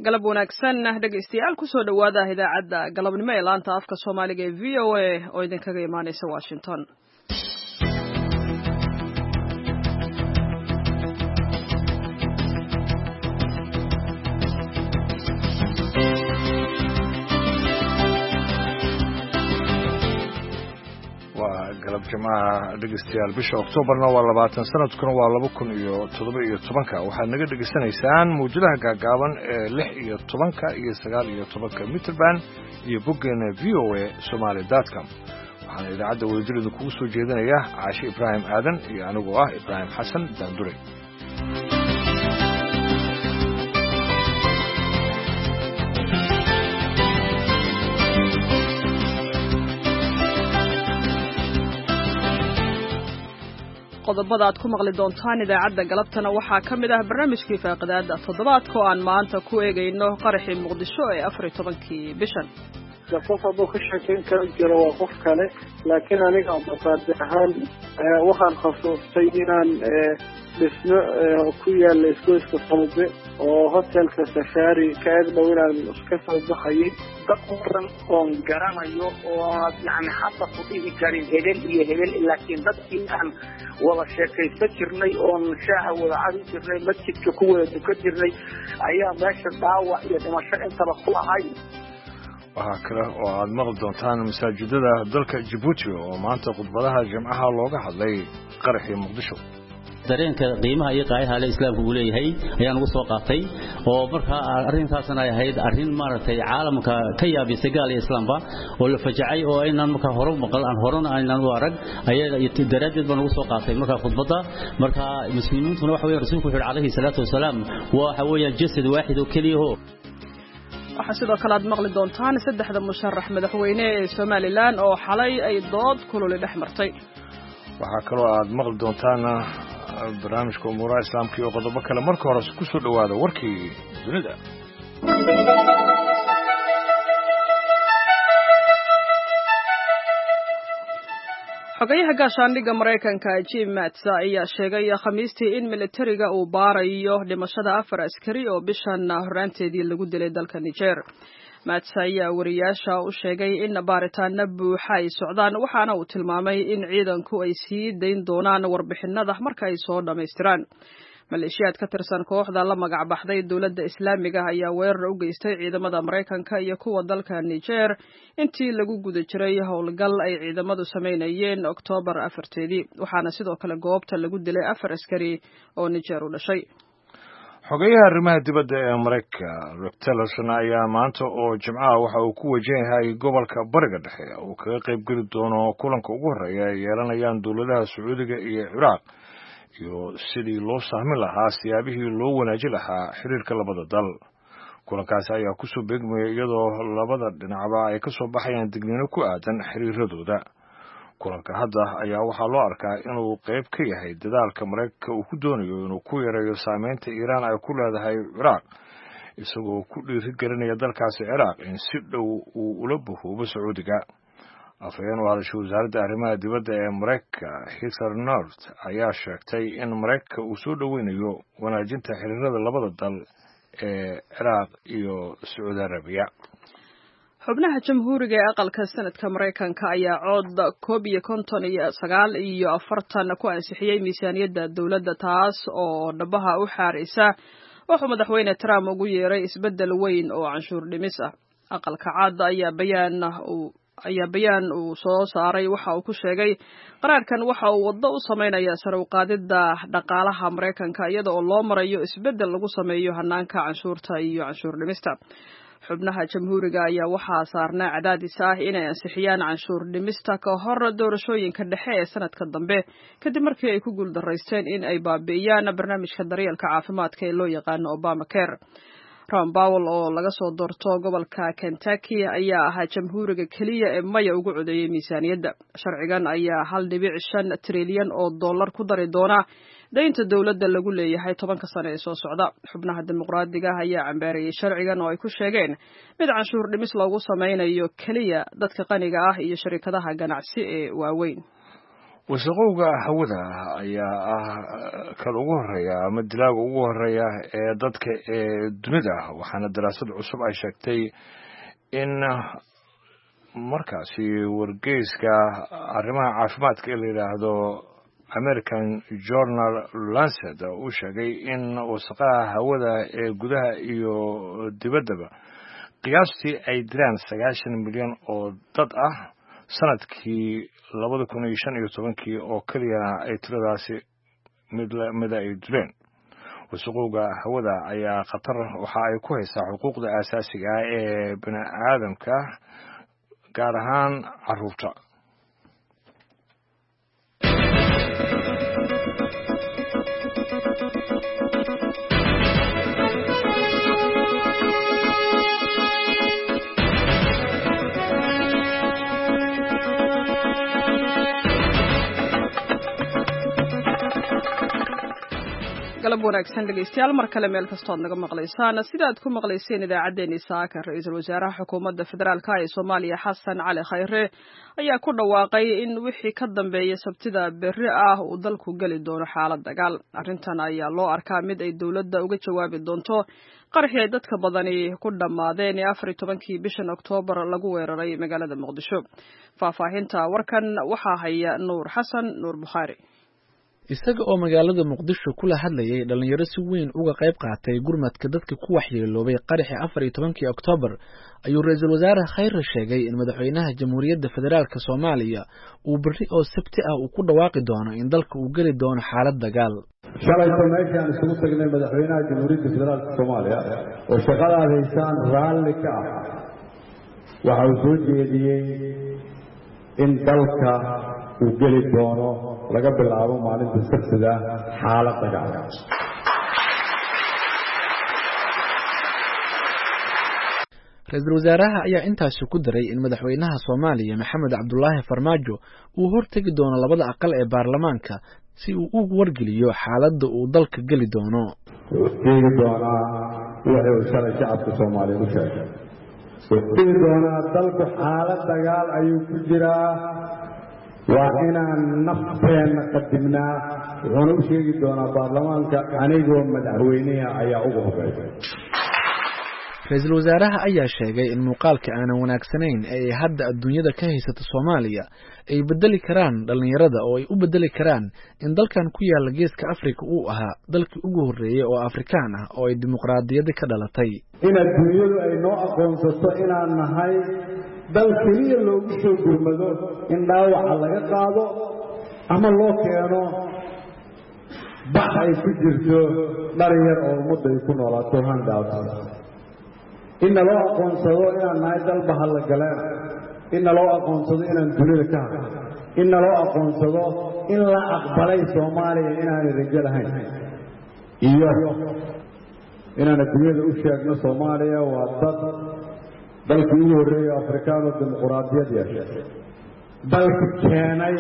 galab wanaagsan dhegaystayaal ku soo dhawaada idaacadda galabnimo ee laanta afka Soomaaliga ee VOA oo idinkaga imaanaysa Washington. galab jamaca dhegeystayaal bisha Oktoobarna waa 20 sanadkuna waa 2017 waxaad naga dhageysanaysaan muujadaha gaagaaban ee 6 iyo 10 iyo 9 iyo 10 Mitrband iyo boggeena voasomali.com waxaan idaacadda wadajirida kugu soo jeedinaya Caashi Ibraahim Aadan iyo anigoo ah Ibraahim Xasan Daandure. qodobada aad ku maqli doontaan idaacadda galabtana waxaa ka mid ah barnaamijkii faaqidaada toddobaadka oo aan maanta ku eegayno qaraxii muqdisho ee 14kii bishan. qof hadduu ka sheekayn kara jiro waa qof kale laakiin aniga abaqaadi ahaan waxaan khasuustay inaan dhismo ku yaalla isgoyska Salbe oo hotelka Safari ka agdhow inaan iska soo baxayay dad badan oo garanayo oo yani hadda ku dhihi karin hebel iyo hebel laakiin dadkii aan wada sheekaysan jirnay oo shaaha wada cabi jirnay masjidka ku wada tukan jirnay ayaa meesha dhaawac iyo dhimasho intaba ku ahay. waxaa kale oo aad maqli doontaan masaajidada dalka Djibouti oo maanta khudbadaha jimcaha looga hadlay qaraxii muqdisho. dareenka qiimaha iyo qaayaha islaamku uu leeyahay ayaan ugu soo qaatay oo marka arrintaasna ay ahayd arrin maartay caalamka ka yaabisay gaal iyo islaamba oo la fajacay oo inaan marka hore maqal aan horena aynaan u arag ayaga daraadeed baan ugu soo qaatay marka khudbada marka muslimiintuna waxa weeye rasuulku wuxuu calayhi salaatu wasalaam waxa weeye jasad waaxid oo kaliya waxaa sidoo kale aad maqli doontaan saddexda musharax madaxweyne ee Somaliland oo xalay ay dood kulul dhex martay. waxaa kaloo aad maqli doontaan barnaamijka umuuraha islaamka iyo qodobo kale marka hore ku soo dhawaada warkii dunida. xogayaha gaashaandhigga Mareykanka Jim Mattis ayaa sheegay Khamiistii in militariga uu baarayo dhimashada 4 askari oo bishan horaanteedii lagu dilay dalka Niger. Mattis ayaa wariyaasha u sheegay in baaritaano buuxa ay socdaan waxaana uu tilmaamay in ciidanku ay sii dayn doonaan warbixinada marka ay soo dhameystiraan. maleeshiyaad ka tirsan kooxda la magac baxday dawladda Islaamiga ayaa weerar u geystay ciidamada Mareykanka iyo kuwa dalka Niger intii lagu guda jiray howlgal ay ciidamadu sameynayeen Oktoobar 4-teedii waxaana sidoo kale goobta lagu dilay 4 askari oo Niger u dhashay. xogayaha arrimaha dibadda ee Mareykanka Rex Tillerson ayaa maanta oo jimcaha waxa uu ku wajahayaa gobolka Bariga Dhexe oo kaga qayb geli doono kulanka ugu horeeya ee yeelanayaan dawladaha Sacuudiga iyo Ciraaq iyo sidii loo sahmin lahaa siyaabihii loo wanaajin lahaa xiriirka labada dal. kulankaasi ayaa ku soo beegmaya iyadoo labada dhinacba ay ka soo baxayaan digniino ku aadan xiriiradooda. kulanka hadda ayaa waxaa loo arkaa inuu qayb ka yahay dadaalka Mareykanka uu ku doonayo inuu ku yareeyo saameynta Iiraan ay ku leedahay Ciraaq isagoo ku dhiirigelinaya dalkaasi Ciraaq in si dhow uu ula buuxo Sacuudiga. afhayeen u hadashay wasaaradda arrimaha dibadda ee Mareykanka Heather Nauert ayaa sheegtay in Mareykanka uu soo dhaweynayo wanaajinta xiriirada labada dal ee Ciraaq iyo Sacuudi Arabiya. xubnaha jamhuuriga ee aqalka sanadka Mareykanka ayaa cod 59 iyo 40 ku ansixiyay miisaaniyadda dawladda taas oo dhabaha u xaaraysa wuxuu madaxweyne Trump ugu yeeray isbedel weyn oo canshuur dhimis ah. aqalka cad ayaa bayaan uu soo saaray waxa uu ku sheegay qaraarkan waxa uu wado u sameynaya sare u qaadida dhaqaalaha Mareykanka iyada oo loo marayo isbedel lagu sameeyo hanaanka canshuurta iyo canshuur dhimista. xubnaha jamhuuriga ayaa waxaa saarnaa cadaadis ah inay ansixiyaan canshuur dhimista ka hor doorashooyinka dhexe ee sanadka dambe kadib markii ay ku guuldareysteen in ay baabi'iyaan barnaamijka daryeelka caafimaadka ee loo yaqaan Obamacare. Ron Powell oo laga soo doorto gobolka Kentucky ayaa ahaa jamhuuriga kaliya ee maya ugu codeeyay miisaaniyadda. sharcigan ayaa 1.5 trilyan oo dollar ku dari doona deynta dawladda lagu leeyahay 10 sano ee soo socda. xubnaha dimuqraadiga ayaa cambaarayay sharcigan oo ay ku sheegeen mid canshuur dhimis loogu sameynayo kaliya dadka qaniga ah iyo shirkadaha ganacsi ee waaweyn. wasaqowga hawada ayaa ah kan ugu horeeya ama dilaaga ugu horeeya ee dadka ee dunida waxaana daraasad cusub ay sheegtay in markaasi wargeyska arrimaha caafimaadka ee la yidhaahdo American Journal Lancet uu sheegay in wasaqaha hawada ee gudaha iyo dibaddaba qiyaastii ay diraan 90 milyan oo dad ah sanadkii 2015 oo kaliya ay tiradaasi mid ay dileen wasaqowga hawada ayaa khatar waxa ay ku haysaa xuquuqda aasaasiga ah ee bini'aadamka gaar ahaan carruurta galab wanaagsan dhegeystayaal mar kale meel kastood naga maqlaysaan sida aad ku maqlayseen idaacaddeenii saaka ra-iisul wasaaraha xukuumadda federaalka ee Soomaaliya Xasan Cali Khayre ayaa ku dhawaaqay in wixii ka dambeeya sabtida berri ah uu dalku gali doono xaalad dagaal arrintan ayaa loo arkaa mid ay dawladda uga jawaabi doonto qarxii ay dadka badani ku dhamaadeen 14 bishan Oktoobar lagu weeraray magaalada Muqdisho faahfaahinta warkan waxaa haya Nuur Xasan Nuur Bukhari isaga oo magaalada Muqdisho kula hadlayay dhalinyaro si weyn uga qayb qaatay gurmadka dadka ku waxyeeloobay qaraxii 14 Oktoobar ayuu ra'iisul wasaare Khayre sheegay in madaxweynaha Jamhuuriyadda Federaalka Soomaaliya uu berri oo Sabti ah uu ku dhawaaqi doono in dalka uu gali doono xaalad dagaal shalayto meeshaan isugu tagnay madaxweynaha Jamhuuriyadda Federaalka Soomaaliya oo shaqada haysaan raalli ka ah waxa uu soo jeediyay in dalka uu gali doono laga bilaabo maalinta Sabtida xaalad dagaal ra'iisul wasaaraha ayaa intaas ku daray in madaxweynaha Soomaaliya Maxamed Cabdullaahi Farmaajo uu hortagi doono labada aqal ee baarlamaanka si uu ugu wargeliyo xaaladda uu dalka gali doono wixii doona wuxuu shalay shacabka Soomaaliyeed u sheegay wixii doona dalku xaalad dagaal ayuu ku jiraa waa inaan nafteena qadimnaa wuxuuna u sheegi doonaa baarlamaanka anigoo madaxweynaha ayaa ugu horeeyay ra'iisul wasaaraha ayaa sheegay in muuqaalka aanan wanaagsanayn ee hadda adduunyada ka haysata Soomaaliya ay bedeli karaan dhalinyarada oo ay u bedeli karaan in dalkan ku yaala geeska Afrika uu ahaa dalkii ugu horeeyay oo Afrikaan ah oo ay dimuqraadiyadda ka dhalatay in adduunyadu ay noo aqoonsato inaan nahay dal keliya loogu soo gurmado in dhaawaca laga qaado ama loo keeno bax ay ku jirto dhalinyar oo ummadda ay ku noolaato handout in loo aqoonsado inaan nahay dal bahal galeen in loo aqoonsado inaan dunida ka hadlo in loo aqoonsado in la aqbalay Soomaaliya inaan rajo lahayn iyo inaan adduunyada u sheegno Soomaaliya waa dad dalkii ugu horeeyay Afrikaan oo dimuqraadiyad yeeshay dalkii keenay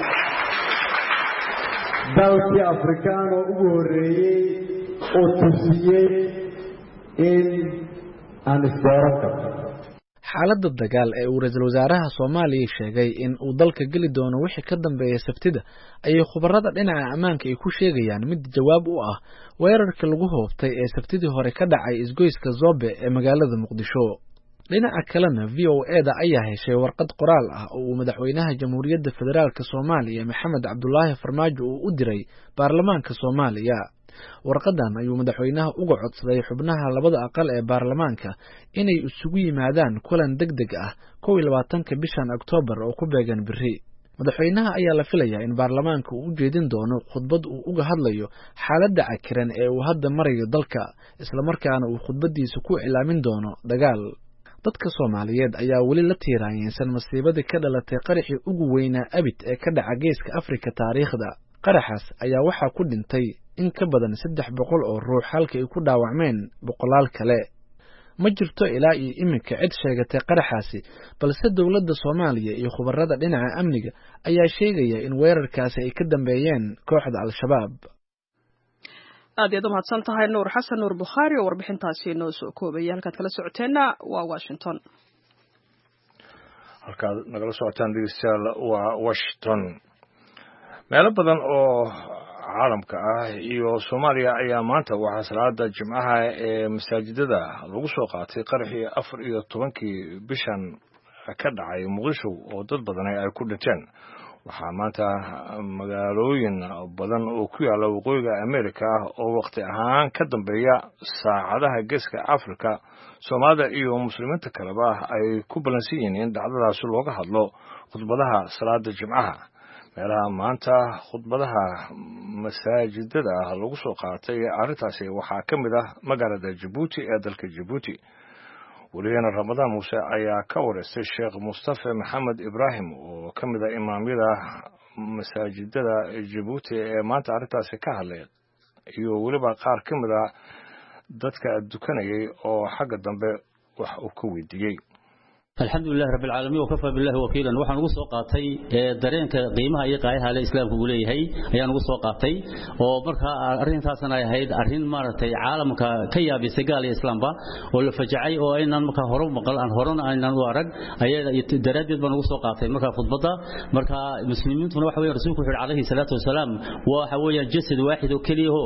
dalkii Afrikaan oo ugu horeeyay oo tusiyay in aan isdooran karno xaaladda dagaal ee uu ra'iisul wasaaraha Soomaaliya sheegay in uu dalka gali doono wixii ka dambeeya Sabtida ayay khubarada dhinaca ammaanka ay ku sheegayaan mid jawaab u ah weerarka lagu hoobtay ee Sabtidii hore ka dhacay isgoyska Zobe ee magaalada Muqdisho dhinaca kalena VOA-da ayaa heshay warqad qoraal ah oo uu madaxweynaha Jamhuuriyadda Federaalka Soomaaliya Maxamed Cabdullaahi Farmaajo uu u diray baarlamaanka Soomaaliya warqadan ayuu madaxweynaha uga codsaday xubnaha labada aqal ee baarlamaanka inay isugu yimaadaan kulan degdeg ah 21 bishan Oktoobar oo ku beegan berri madaxweynaha ayaa la filayaa in baarlamaanka uu u jeedin doono khudbad uu uga hadlayo xaaladda cakiran ee uu hadda marayo dalka isla markaana uu khudbadiisa ku ilaamin doono dagaal dadka Soomaaliyeed ayaa wali la tiiraayeen masiibadii ka dhalatay qaraxii ugu weynaa abid ee ka dhaca geeska Afrika taariikhda qaraxaas ayaa waxa ku dhintay in ka badan 300 oo ruux halka ay ku dhaawacmeen boqolaal kale ma jirto ilaa iyo iminka cid sheegatay qaraxaasi balse dawladda Soomaaliya iyo khubarada dhinaca amniga ayaa sheegaya in weerarkaasi ay ka dambeeyeen kooxda Al-Shabaab aad iyo mahadsan tahay Nuur Xasan Nuur Bukhari oo warbixintaasi noo soo koobay halkaad kala socoteena waa Washington halkaad nagala socotaan dhegeystayaal waa Washington meelo badan oo caalamka ah iyo Soomaaliya ayaa maanta waxaa salaada Jimcaha ee masaajidada lagu soo qaatay qarxii 14 bishan ka dhacay Muqdisho oo dad badan ay ku dhinteen. waxaa maanta magaalooyin badan oo ku yaala waqooyiga Amerika oo waqti ahaan ka dambeeya saacadaha geeska Afrika Soomaalida iyo muslimiinta kaleba ay ku balansan yihiin in dhacdadaas looga hadlo khudbadaha salaada Jimcaha. meelaha maanta khudbadaha masaajidada lagu soo qaatay arrintaasi waxaa ka mid ah magaalada Djibouti ee dalka Djibouti. ولينا رمضان موسى أيا كورس الشيخ مصطفى محمد إبراهيم وكمل إمامية مساجد جيبوتي ما تعرفها سكاهلة يقول بقى قار كمل ضدك الدكانة أو حاجة ضمن وكوي دقيق. الحمد لله رب العالمين وكفى بالله وكيلا waxaan ugu soo qaatay dareenka qiimaha iyo qaayaha islaamku uu leeyahay ayaan ugu soo qaatay oo marka arintaasna ay ahayd arin maartay caalamka ka yaabisay gaal iyo islaamba oo la fajacay oo aynaan marka hore maqal aan horena aynaan u arag ayada daraadeed baan ugu soo qaatay marka khudbada marka muslimiintuna waxa weeyaan rasuulku wuxuu calayhi salaatu wasalaam waxa weeyaan jasad waahid oo kaliya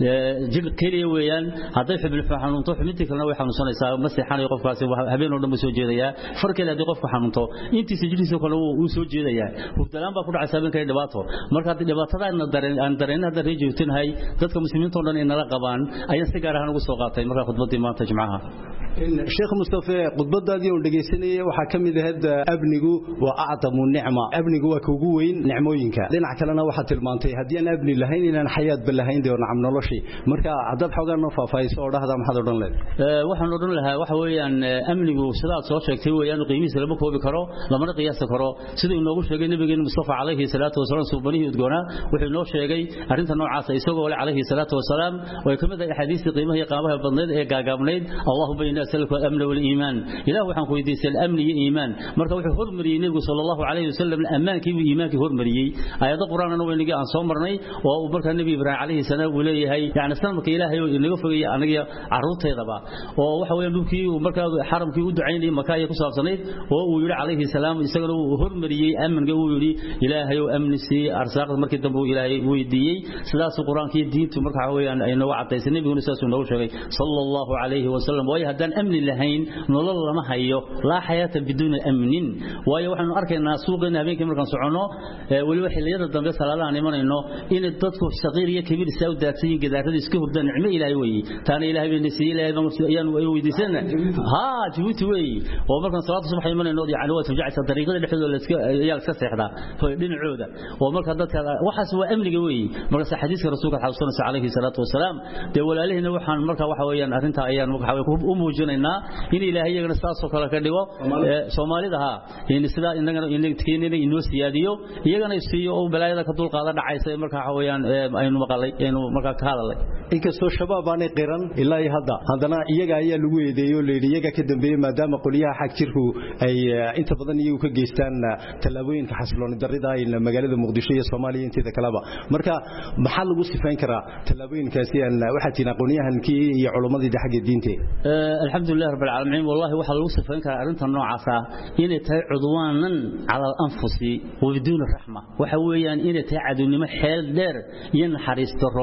jil kaliya weeyaan haday xubin xanuunto xubintii kalena way xanuunsanaysaa masixan qofkaasi habeen oo dhan soo jeedaya farkale hadii qofku xanuunto intii sijiliisa kale uu soo jeedaya hubdalaan baa ku dhacay sababta dhibaato marka dhibaatada aan dareenada reejootinhay dadka muslimiinta oo dhan in la qabaan ayaan si gaar ah ugu soo qaatay marka khudbadii maanta Jimcaha Sheikh Mustafa khudbadaadii oo dhageysanayay waxa kamid ahayd abnigu waa acdamu nicma abnigu waa kugu weyn nicmooyinka dhinac kalena waxa tilmaantay hadii aan abni lahayn inaan xayaad balahayn deeyo nacam noloshii marka hadad xogaan noo faafayso oo dhahda maxad odhan leeyahay waxaan odhan lahaa waxa weeyaan amnigu sidaad soo sheegtay weeyaan qiimihiisa lama koobi karo lama qiyaas karo sida uu noogu sheegay nabigeena Mustafa calayhi salaatu wasalaam suubanihi udgoona wuxuu noo sheegay arinta noocaas isagoo calayhi salaatu wasalaam way kamid ah xadiiska qiimaha iyo qaabaha badneed ee gaagaabneed Allahu bayna سلك الأمن والإيمان إله وحن كويديس الأمن والإيمان مركب وحي هرمري النبي صلى الله عليه وسلم الأمان كي إيمان كي هرمري آيات القرآن أنا وين جاء عن صومرني وبركة النبي إبراهيم عليه السلام وليه هاي يعني سلمك إلهي ونقفي أنا جا عروض هذا بقى وحوي نبكي ومركب حرم كي ودعين لي مكاي كسر صنيت ويقول عليه السلام يسأله هرمري أمن جوولي إلهي وأمن سي أرزاق مركب تبو إلهي ويدي سلاس القرآن كي الدين تمركب حوي أن نوع النبي ونساس ونوع صلى الله عليه وسلم ويهدن أمن لهين نولل لما هيو لا حياة بدون أمن ويا وحنا أركنا سوقنا بين كم ركن سعنو والوحي اللي يرد ضمن صلاة عن إيمان إنه إن التدخل صغير يكبر سوداء سين كذا هذا يسكه بدن نعمة إلهي وي ثاني إلهي بالنسيء إلهي بمسيان ويدي سنة ها جوت وي ومركن صلاة الصبح إيمان إنه يعني وقت رجعت الطريقة اللي حلو اللي يالسكت هذا فبين عودة ومركن ضد وحس هو أمن قوي مركن حديث الرسول عليه الصلاة والسلام دول عليه إنه وحن مركن وحويان أنت أيام وحوي أمه جنينا إن إلهي يجعل ساس وكلا كديوا سومالي ده إن سلا إن تكيني إنه سياديو يجعل يسيو بلايا كتول قادر عيسى مركا حويان إنه مقالي إنه مركا كهالله إنك سو شباب أنا قرن إلا يهدا هذانا يجا يلوي ديو اللي يجا كده بيه ما دام قليها حكتيره أي أنت بدني يوك جيستان تلاوين كحصلون الدريدة إن مجال المقدسية الصومالية أنت ذكلابا مركا محل وصفين كرا تلاوين كاسيان واحد تناقونيها إنكي علماء دي حق الدين تي الحمد لله رب العالمين والله وحل وصف إنك أنت النوع عصا إن عدوانا على الأنفس وبدون الرحمة وحويا إن تعد إنما حال دار ينحرس ترى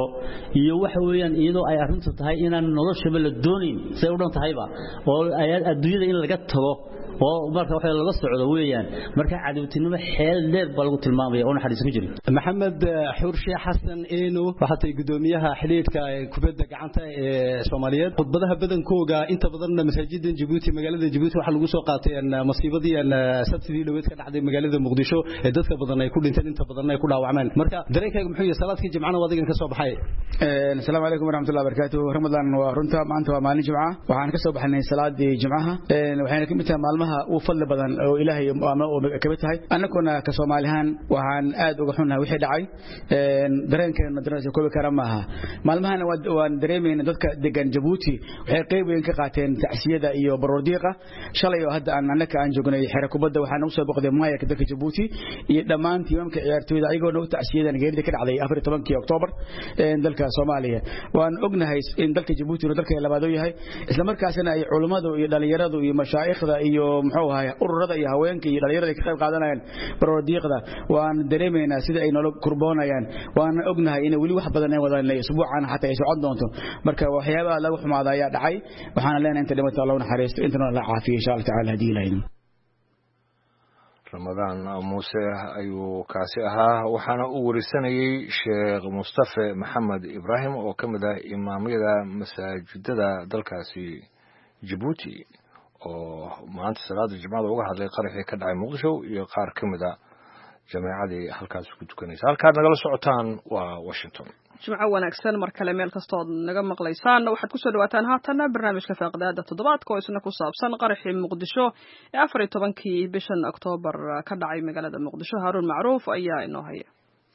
يوحويا إنه أي أنت تهاي إن النظر شبل الدوني سيودان تهايبا والآيات الدنيا إن لقته ومركا waxa laga socdo weeyaan marka cadawtinimo xeel dheer baa lagu tilmaamay oo naxariis ku jiri maxamed xurshe xasan eeno waxay gudoomiyaha xiliidka kubadda gacanta ee Soomaaliyeed khudbadaha badankooga inta badan masaajidda Djibouti magaalada Djibouti waxa lagu soo qaatay masiibadii sabtidii dhaweed ka dhacday magaalada Muqdisho ee dadka badan ay ku dhinteen inta badan ay ku dhaawacmeen marka dareenkaaga muxuu yahay salaadkii Jimcaha wadigan ka soo baxay assalaamu alaykum warahmatullahi wabarakatuh Ramadan waa runta maanta waa maalin Jimcaha waxaan ka soo baxnay salaadii Jimcaha waxayna ka mid tahay maalmaha وفضل بدن أو إلهي كبتها أنا كنا كصوماليان وعن آد وجحنا وحيد عاي درين كان مدرسة كل كرامها مالمها ودريمين ضد دجان جيبوتي وحقيقة إنك قاتين tacsiyada iyo baroordiiqa shalay oo hadda aan joognay xeer kubadda waxaan u soo boqday maayarka dalka Djibouti iyo dhammaan tiimamka ciyaartooyda ayagoo noo tacsiyadana geerida ka dhacday 14 Oktoobar dalka Soomaaliya waan ognahay in dalka Djibouti uu dalka labaad u yahay isla markaasna ay culimadu iyo dhalinyaradu iyo mashaayikhda iyo muxuu ahaa ururada iyo haweenka iyo dhalinyarada ka qayb qaadanayaan baroordiiqda waan dareemeynaa sida ay nolol kurboonayaan waan ognahay in wali wax badan ay wadaan isbuucan xataa ay socon doonto marka waxyaabaha lagu xumaada ayaa dhacay waxaan leenahay inta dhimata Allah naxariisto intana la caafiyo insha Allah ta'ala hadii ilaahayna Ramadan Muuse ayuu kaasi ahaa waxaana uu warisanayay Sheekh Mustafa Maxamed Ibrahim oo kamid ah imaamyada masaajidada dalkaasi Djibouti oo maanta salaada Jumcada uga hadlay qaraxii ka dhacay Muqdisho iyo qaar kamid ah jameecadii halkaas ku tukanaysa halka nagala socotaan waa Washington jimco wanaagsan mar kale meel kasta oo naga maqlaysaan waxaad ku soo dhawaataan haatan barnaamijka Faaqdaada toddobaadka oo isna ku saabsan qaraxii Muqdisho ee 14kii bishan Oktoobar ka dhacay magaalada Muqdisho Haruun Macruuf ayaa inoo haya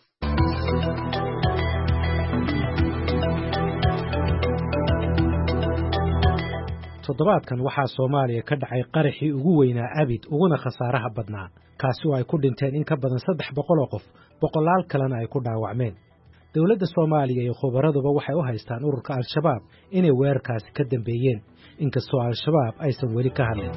toddobaadkan waxaa Soomaaliya ka dhacay qaraxii ugu weynaa abid uguna khasaaraha badnaa kaasi oo ay ku dhinteen in ka badan 300 qof boqolaal kalena ay ku dhaawacmeen dawladda Soomaaliya iyo khubaraduba waxay u haystaan ururka Al-Shabaab inay weerarkaasi ka dambeeyeen inkastoo Al-Shabaab aysan weli ka hadlin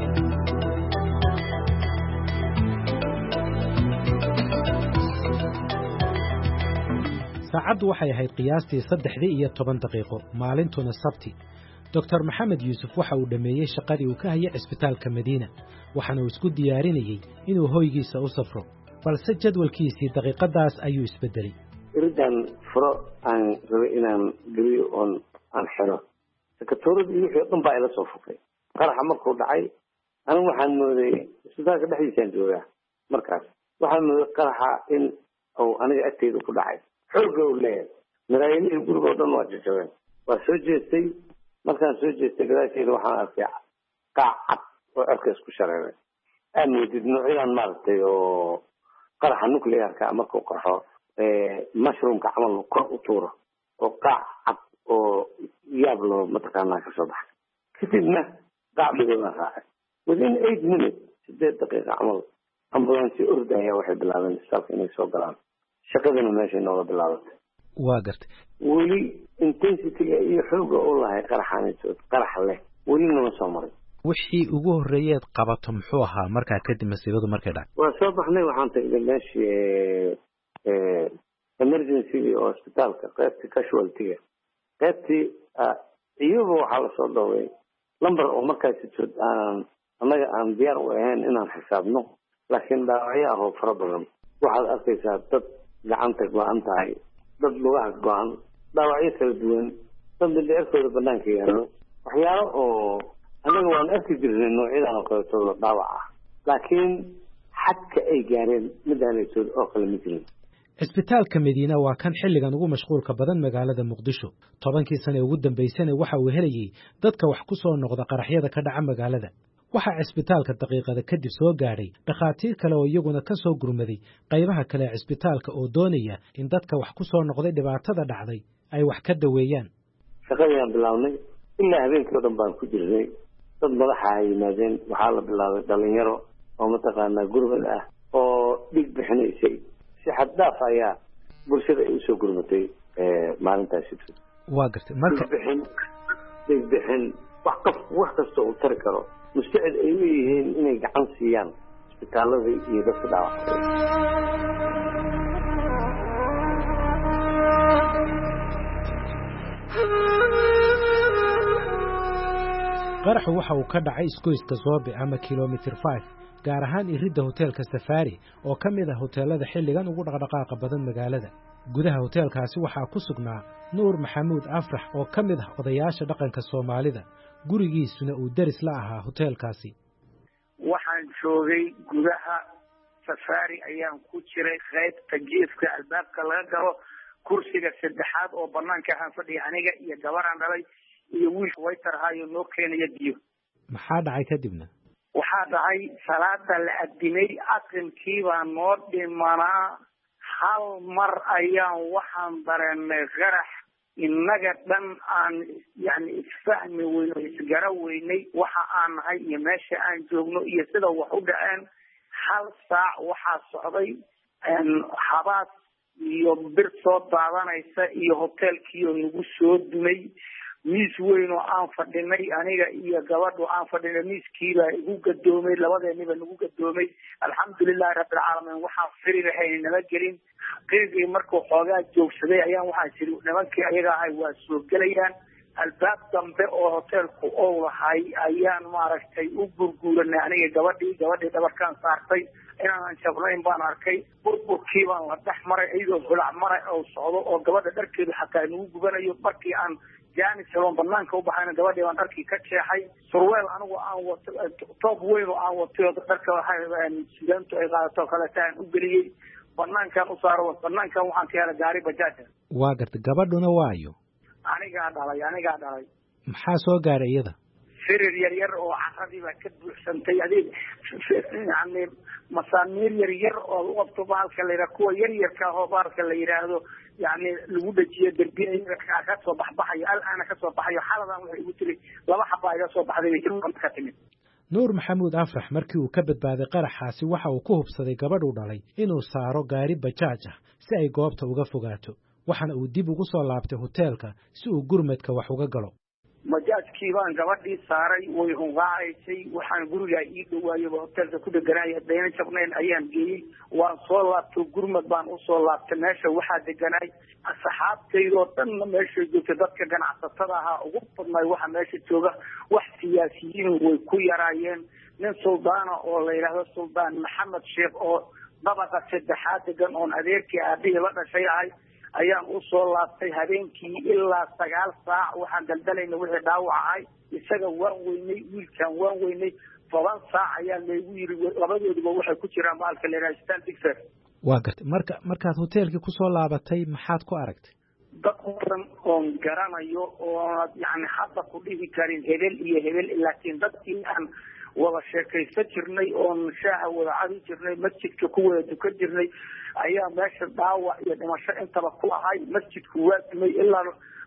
saacaddu waxay ahayd qiyaastii 3:10 daqiiqo maalintuna Sabti Dr. Maxamed Yuusuf waxa uu dhameeyay shaqadii uu ka hayay isbitaalka Madiina waxaana uu isku diyaarinayay inuu hoygiisa u safro balse jadwalkiisii daqiiqadaas ayuu isbedelay iridan furo aan rabay inaan geliyo on aan xiro sekretariadii wixii dhan baa ila soo fukay qaraxa markuu dhacay anigu waxaan mooday isbitaalka dhexdiisaan joogaa markaas waxaan mooday qaraxa in uu aniga agteyda ku dhacay xoogga uu leeyahay maraayinihii guriga oo dhan waa jajabeen waa soo jeestay markaan soo jeestay gadaasheeda waxaan arkay qaac cad oo cirka isku shareeray aan moodid noocyadan maaragtay oo qaraxa nuclearka markuu qarxo mushroomka camal kor u tuuro oo qaac cad oo yaab loo mataqaanaa ka soo baxay kadibna qaac midooda raacay within 8 minutes 8 daqiiqo camal ambulance ordaya waxay bilaabeen isbitaalka inay soo galaan shaqadana meesha nooga bilaabatay waa gartay weli intensity-ga iyo xoogga uu lahay qaraxaanisood qarax leh weli nama soo maray wixii ugu horreeyeed qabato muxuu ahaa markaa kadib masiibadu markay dhacay waa soo baxnay waxaan tagnay meeshii emergency oo isbitaalka qaybtii casualty-ga qaybtii iyaba waxaa lasoo dhowray lambar oo markaasi annaga aan diyaar u ahayn inaan xisaabno laakiin dhaawacyo ah oo fara badan waxaad arkaysaa dad gacanta go-an tahay dad lugaha go-an dhaawacyo kala duwan dad mindhicirkooda banaanka yaalo waxyaalo oo annaga waan arki jirnay noocyadan oo kaleetooda dhaawac ah laakiin xadka ay gaareen midaalaytood oo kale ma jirin cisbitaalka Madiina waa kan xilligan ugu mashquulka badan magaalada Muqdisho 10kii sano ugu dambeysay waxa uu helayay dadka wax ku soo noqda qaraxyada ka dhaca magaalada waxa cisbitaalka daqiiqada kadib soo gaaray dhakhaatiir kale oo iyaguna ka soo gurmaday qaybaha kale cisbitaalka oo doonaya in dadka wax ku soo noqday dhibaatada dhacday ay wax ka daweeyaan shaqadii bilawnay ilaa habeenkii dhan baan ku jirnay dad madaxa ay yimaadeen waxaa la bilaabay dhalinyaro oo mataqaanaa gurmad ah oo dhig bixinaysay si xad dhaaf ayaa bulshada ay usoo gurmatay maalintaasi waa gartay marka dhig bixin wax kasta uu tari karo mustacid ay u yihiin inay gacan siiyaan isbitaalada iyo dadka dhaawacay qaraxu waxa uu ka dhacay isgoyska Zoobe ama kilometer 5 gaar ahaan iridda hoteelka Safari oo ka mid ah hoteelada xilligan ugu dhaqdhaqaaqa badan magaalada gudaha hoteelkaasi waxaa ku sugnaa Nuur Maxamuud Afrax oo ka mid ah odayaasha dhaqanka Soomaalida gurigiisuna uu daris la ahaa hoteelkaasi waxaan joogay gudaha Safari ayaan ku jiray qaybta jiifka albaabka laga galo kursiga saddexaad oo banaanka aan fadhiyo aniga iyo gabaraan dhalay iyo wiilka waiter hayo noo keenaya biyo maxaa dhacay kadibna waxaa dhacay salaada la adimay aqalkii baa noo dhimanaa hal mar ayaan waxaan dareennay qarax innaga dhan aan yani isfahmi weyno isgara weynay waxa aan nahay iyo meesha aan joogno iyo sida wax u dhaceen. hal saac waxaa socday habaas iyo bir soo daadanaysa iyo hoteelkiioo nagu soo dumay. miis weyn oo aan fadhinay aniga iyo gabadhu aan fadhinay miiskiibaa igu gadoomay, labadeeniba nagu gadoomay. alxamdulilahi rabbilcaalamiin waxaan firilahayn nama gelin. qiigii markuu xoogaa joogsaday ayaan waxaan jiri nimankii ayaga ahay waa soo gelayaan. albaab dambe oo hoteelku ou lahay ayaan maaragtay u gurguuranay aniga gabadhii dhabarkaan saartay. inaanan jabnayn baan arkay. burburkii baan la dhex maray iyadoo holac maray oo socdo oo gabadha dharkeedu xataa nagu gubanayo. markii aan jaanis heloon banaanka u baxayna gabadhii baan dharkii ka jeexay. surweel anigu aan wato toob weyn oo aan watay oo dharka sidaantu ay qaadato kaleeta aan u geliyey. banaankaan u saaro banaankan waxaan ka helay gaari bajaaja. waa gartay gabadhuna waayo? anigaa dhalay. maxaa soo gaaray iyada? firir yar oo caradii baa ka buuxsantay. adeeg yani masaamiir yar oo u qabto bahalka la yidhaha kuwa yaryarka oo bahalka la yidhaahdo yani lagu dhajiyo derbiya kasoo baxbaxayo al-aana kasoo baxayo. xaladan waxay igu tiri 2 xaba iga soo baxday ka timid. nuur maxamuud afrax markii uu ka badbaaday qaraxaasi waxa uu ku hubsaday gabadhuu dhalay inuu saaro gaari bajaaj ah si ay goobta uga fogaato. waxaana uu dib ugu soo laabtay hoteelka si uu gurmadka wax uga galo. bajaajkii baan gabadhii saaray way hunqaacaysay. waxaan gurigaa ii dhawaayaba hoteelka ku deganaaya dayna jabnayn ayaan geeyey. waan soo laabtay gurmad baan usoo laabtay. meesha waxaa deganaay asxaabtaydoo dhanna meeshay joogtay. dadka ganacsatada ahaa ugu badnay waxa meesha jooga. wax siyaasiyiin way ku yaraayeen. nin suldaana oo la yidhaahdo suldaan maxamed sheekh oo dabaqa 3 degan oon adeerkii aabihii la dhashay ahay ayaan usoo laabtay habeenkii ilaa 9 saac. waxaan daldalayna wixii dhaawac ahay. isaga waan weynay, wiilkaan waan weynay. 10 saac ayaa laygu yiri labadooduba waxay ku jiraan baalka la yidhaha standing fair. waa gartay markaad hoteelkii kusoo laabatay maxaad ku aragtay? dad badan oon garanayo oo yani hadda ku dhihi karin hebel iyo hebel, laakiin dadkii aan wada sheekaysan jirnay oon shaaha wada cadi jirnay masjidka ku wada dukan jirnay ayaa meesha dhaawac iyo dhimasho intaba ku ahay. masjidku waa dumay ilaa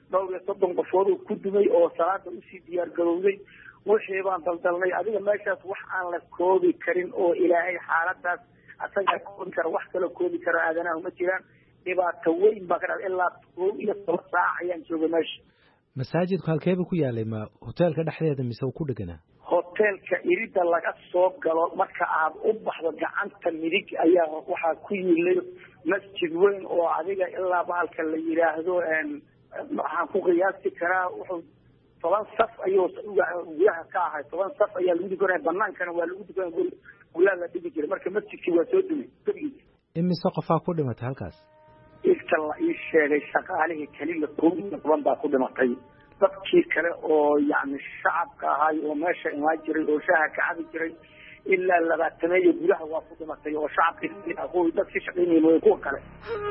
30 qofood ku dumay oo salaada usii diyaar garowday. wixii baan daldalnay. adiga meeshaas wax aan la koobi karin oo ilaahay xaaladaas asagaa koobi kara. wax kala koobi kara aadanaha ma jiraan. dhibaato weyn baa ka dhacday. ilaa 12 saac ayaan joogay meesha. masaajidku halkeeba ku yaalay? ma hoteelka dhexdeeda mise uu ku dheganaa? hoteelka irida laga soo galo marka aad u baxdo gacanta midig ayaa waxaa ku yilay masjid weyn oo adiga ilaa bahalka la yidhaahdo waxaan ku qiyaasi karaa wuxuu 10 saf ayuu gudaha ka ahay. 10 saf ayaa lagu dukanaya. banaankana waa lagu dukanaya. gulaa la dhigi jiray. marka masjidkii waa soo dumay. imise qofaa ku dhimatay halkaas? inta la ii sheegay shaqaalihii keliya 10 baa ku dhimatay. dadkii kale oo yani shacabka ahay oo meesha imaa jiray oo shaaha ka cabi jiray ilaa 20 gudaha waa ku dhimatay oo shacabkii dadkii shaqaynayeen way kuwa kale.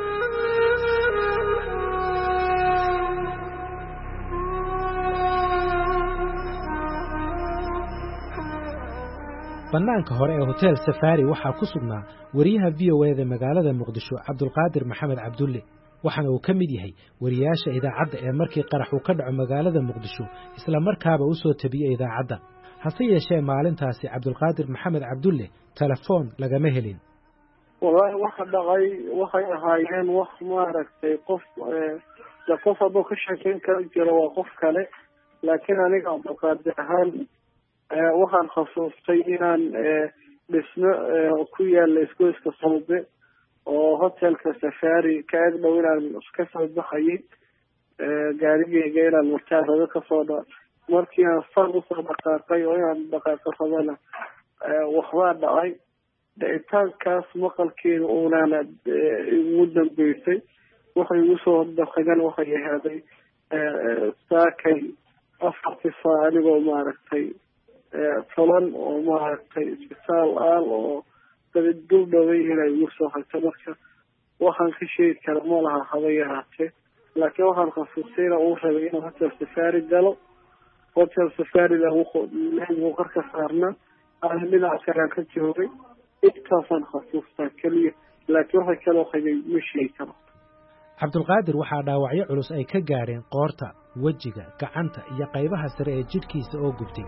bannaanka hore ee hotel Safari waxaa ku sugnaa wariyaha VOA-da magaalada Muqdisho Cabdulqaadir Maxamed Cabdulle. waxaana uu ka mid yahay wariyaasha idaacadda ee markii qarax uu ka dhaco magaalada Muqdisho isla markaaba u soo tabiyay idaacadda. hase yeeshee maalintaasi Cabdulqaadir Maxamed Cabdulle telefoon lagama helin. wallahi waxa dhacay waxay ahaayeen wax maaragtay qof hadduu ka sheekeyn kara jiro waa qof kale. laakiin aniga Cabdulqaadir ahaan waxaan xasuustay inaan dhismo ku yaala isgoyska Soobe oo hotelka Safari ka ag dhow inaan iska soo baxayay. gaarigeyga inaan martaada ka soo dha markii aan far usoo dhaqaaqay oo inaan dhaqaaqo rabana waxbaa dhacay. dhicitaankaas maqalkeeda uunana igu dambeysay. waxay igu soo dhaqagan waxay ahaaday saakay 4 saac anigoo maaragtay falan oo maaragtay isbitaal aal oo dul dhaway inay igu soo hayso. marka waxaan ka sheegi kara ma laha haba yaraatee. laakiin waxaan xasuustay inaan uu rabay inaan hotel Safari galo. hotel Safari lagu qarka saarna aan dhinaca kale ka joogay. intaasaan xasuustaa keliya. laakiin waxay kaloo qabay ma sheegi karo. cabdulqaadir waxaa dhaawacyo culus ay ka gaadheen qoorta, wejiga, gacanta iyo qaybaha sare ee jidhkiisa oo gubtay.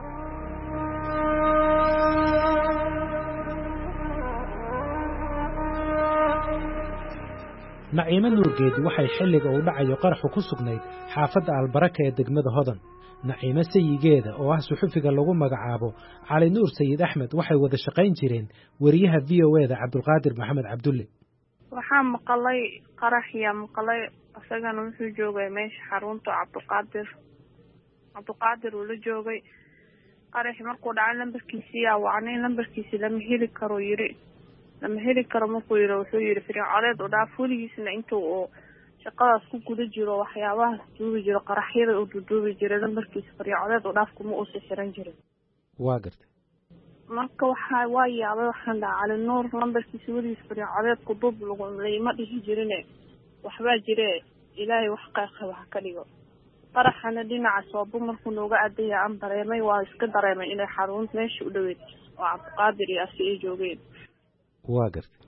naciimo nuurgeedi waxay xilliga uu dhacayo qaraxu ku sugnayd xaafadda albaraka ee degmada Hodan. naciimo sayigeeda oo ah suxufiga lagu magacaabo Cali Nuur Sayid Axmed waxay wada shaqayn jireen wariyaha VOA-da Cabdulqaadir Maxamed Cabdulle. waxaan maqalay qaraxya maqalay asagana wuxuu joogay meesha xarunta Cabdulqaadir uu la joogay qaraxi markuu dhacay lambarkiisii wacnay lambarkiisii lama heli karo yiri markuu yiri wuxuu yiri fircoleed oo dhaaf weligiisna intuu oo shaqadaas ku guda jiro waxyaabahaas duubi jiro qaraxyada uu duubi jiray lambarkiisa fircoleed oo dhaaf kuma uu xiran jiray. waa gartay marka waa yaabay waxaan dhahay Cali Nuur lambarkiisa weligiis fircoleed ku duub lagu leeyma dhihi jirine waxbaa jire ilaahay wax qeexay wax ka dhigo. qaraxana dhinaca soobo markuu nooga adeeya aan dareemay waa iska dareemay inay xarunta meesha u dhaweyd oo Cabdulqaadir iyo asi ay joogeen. waa gartay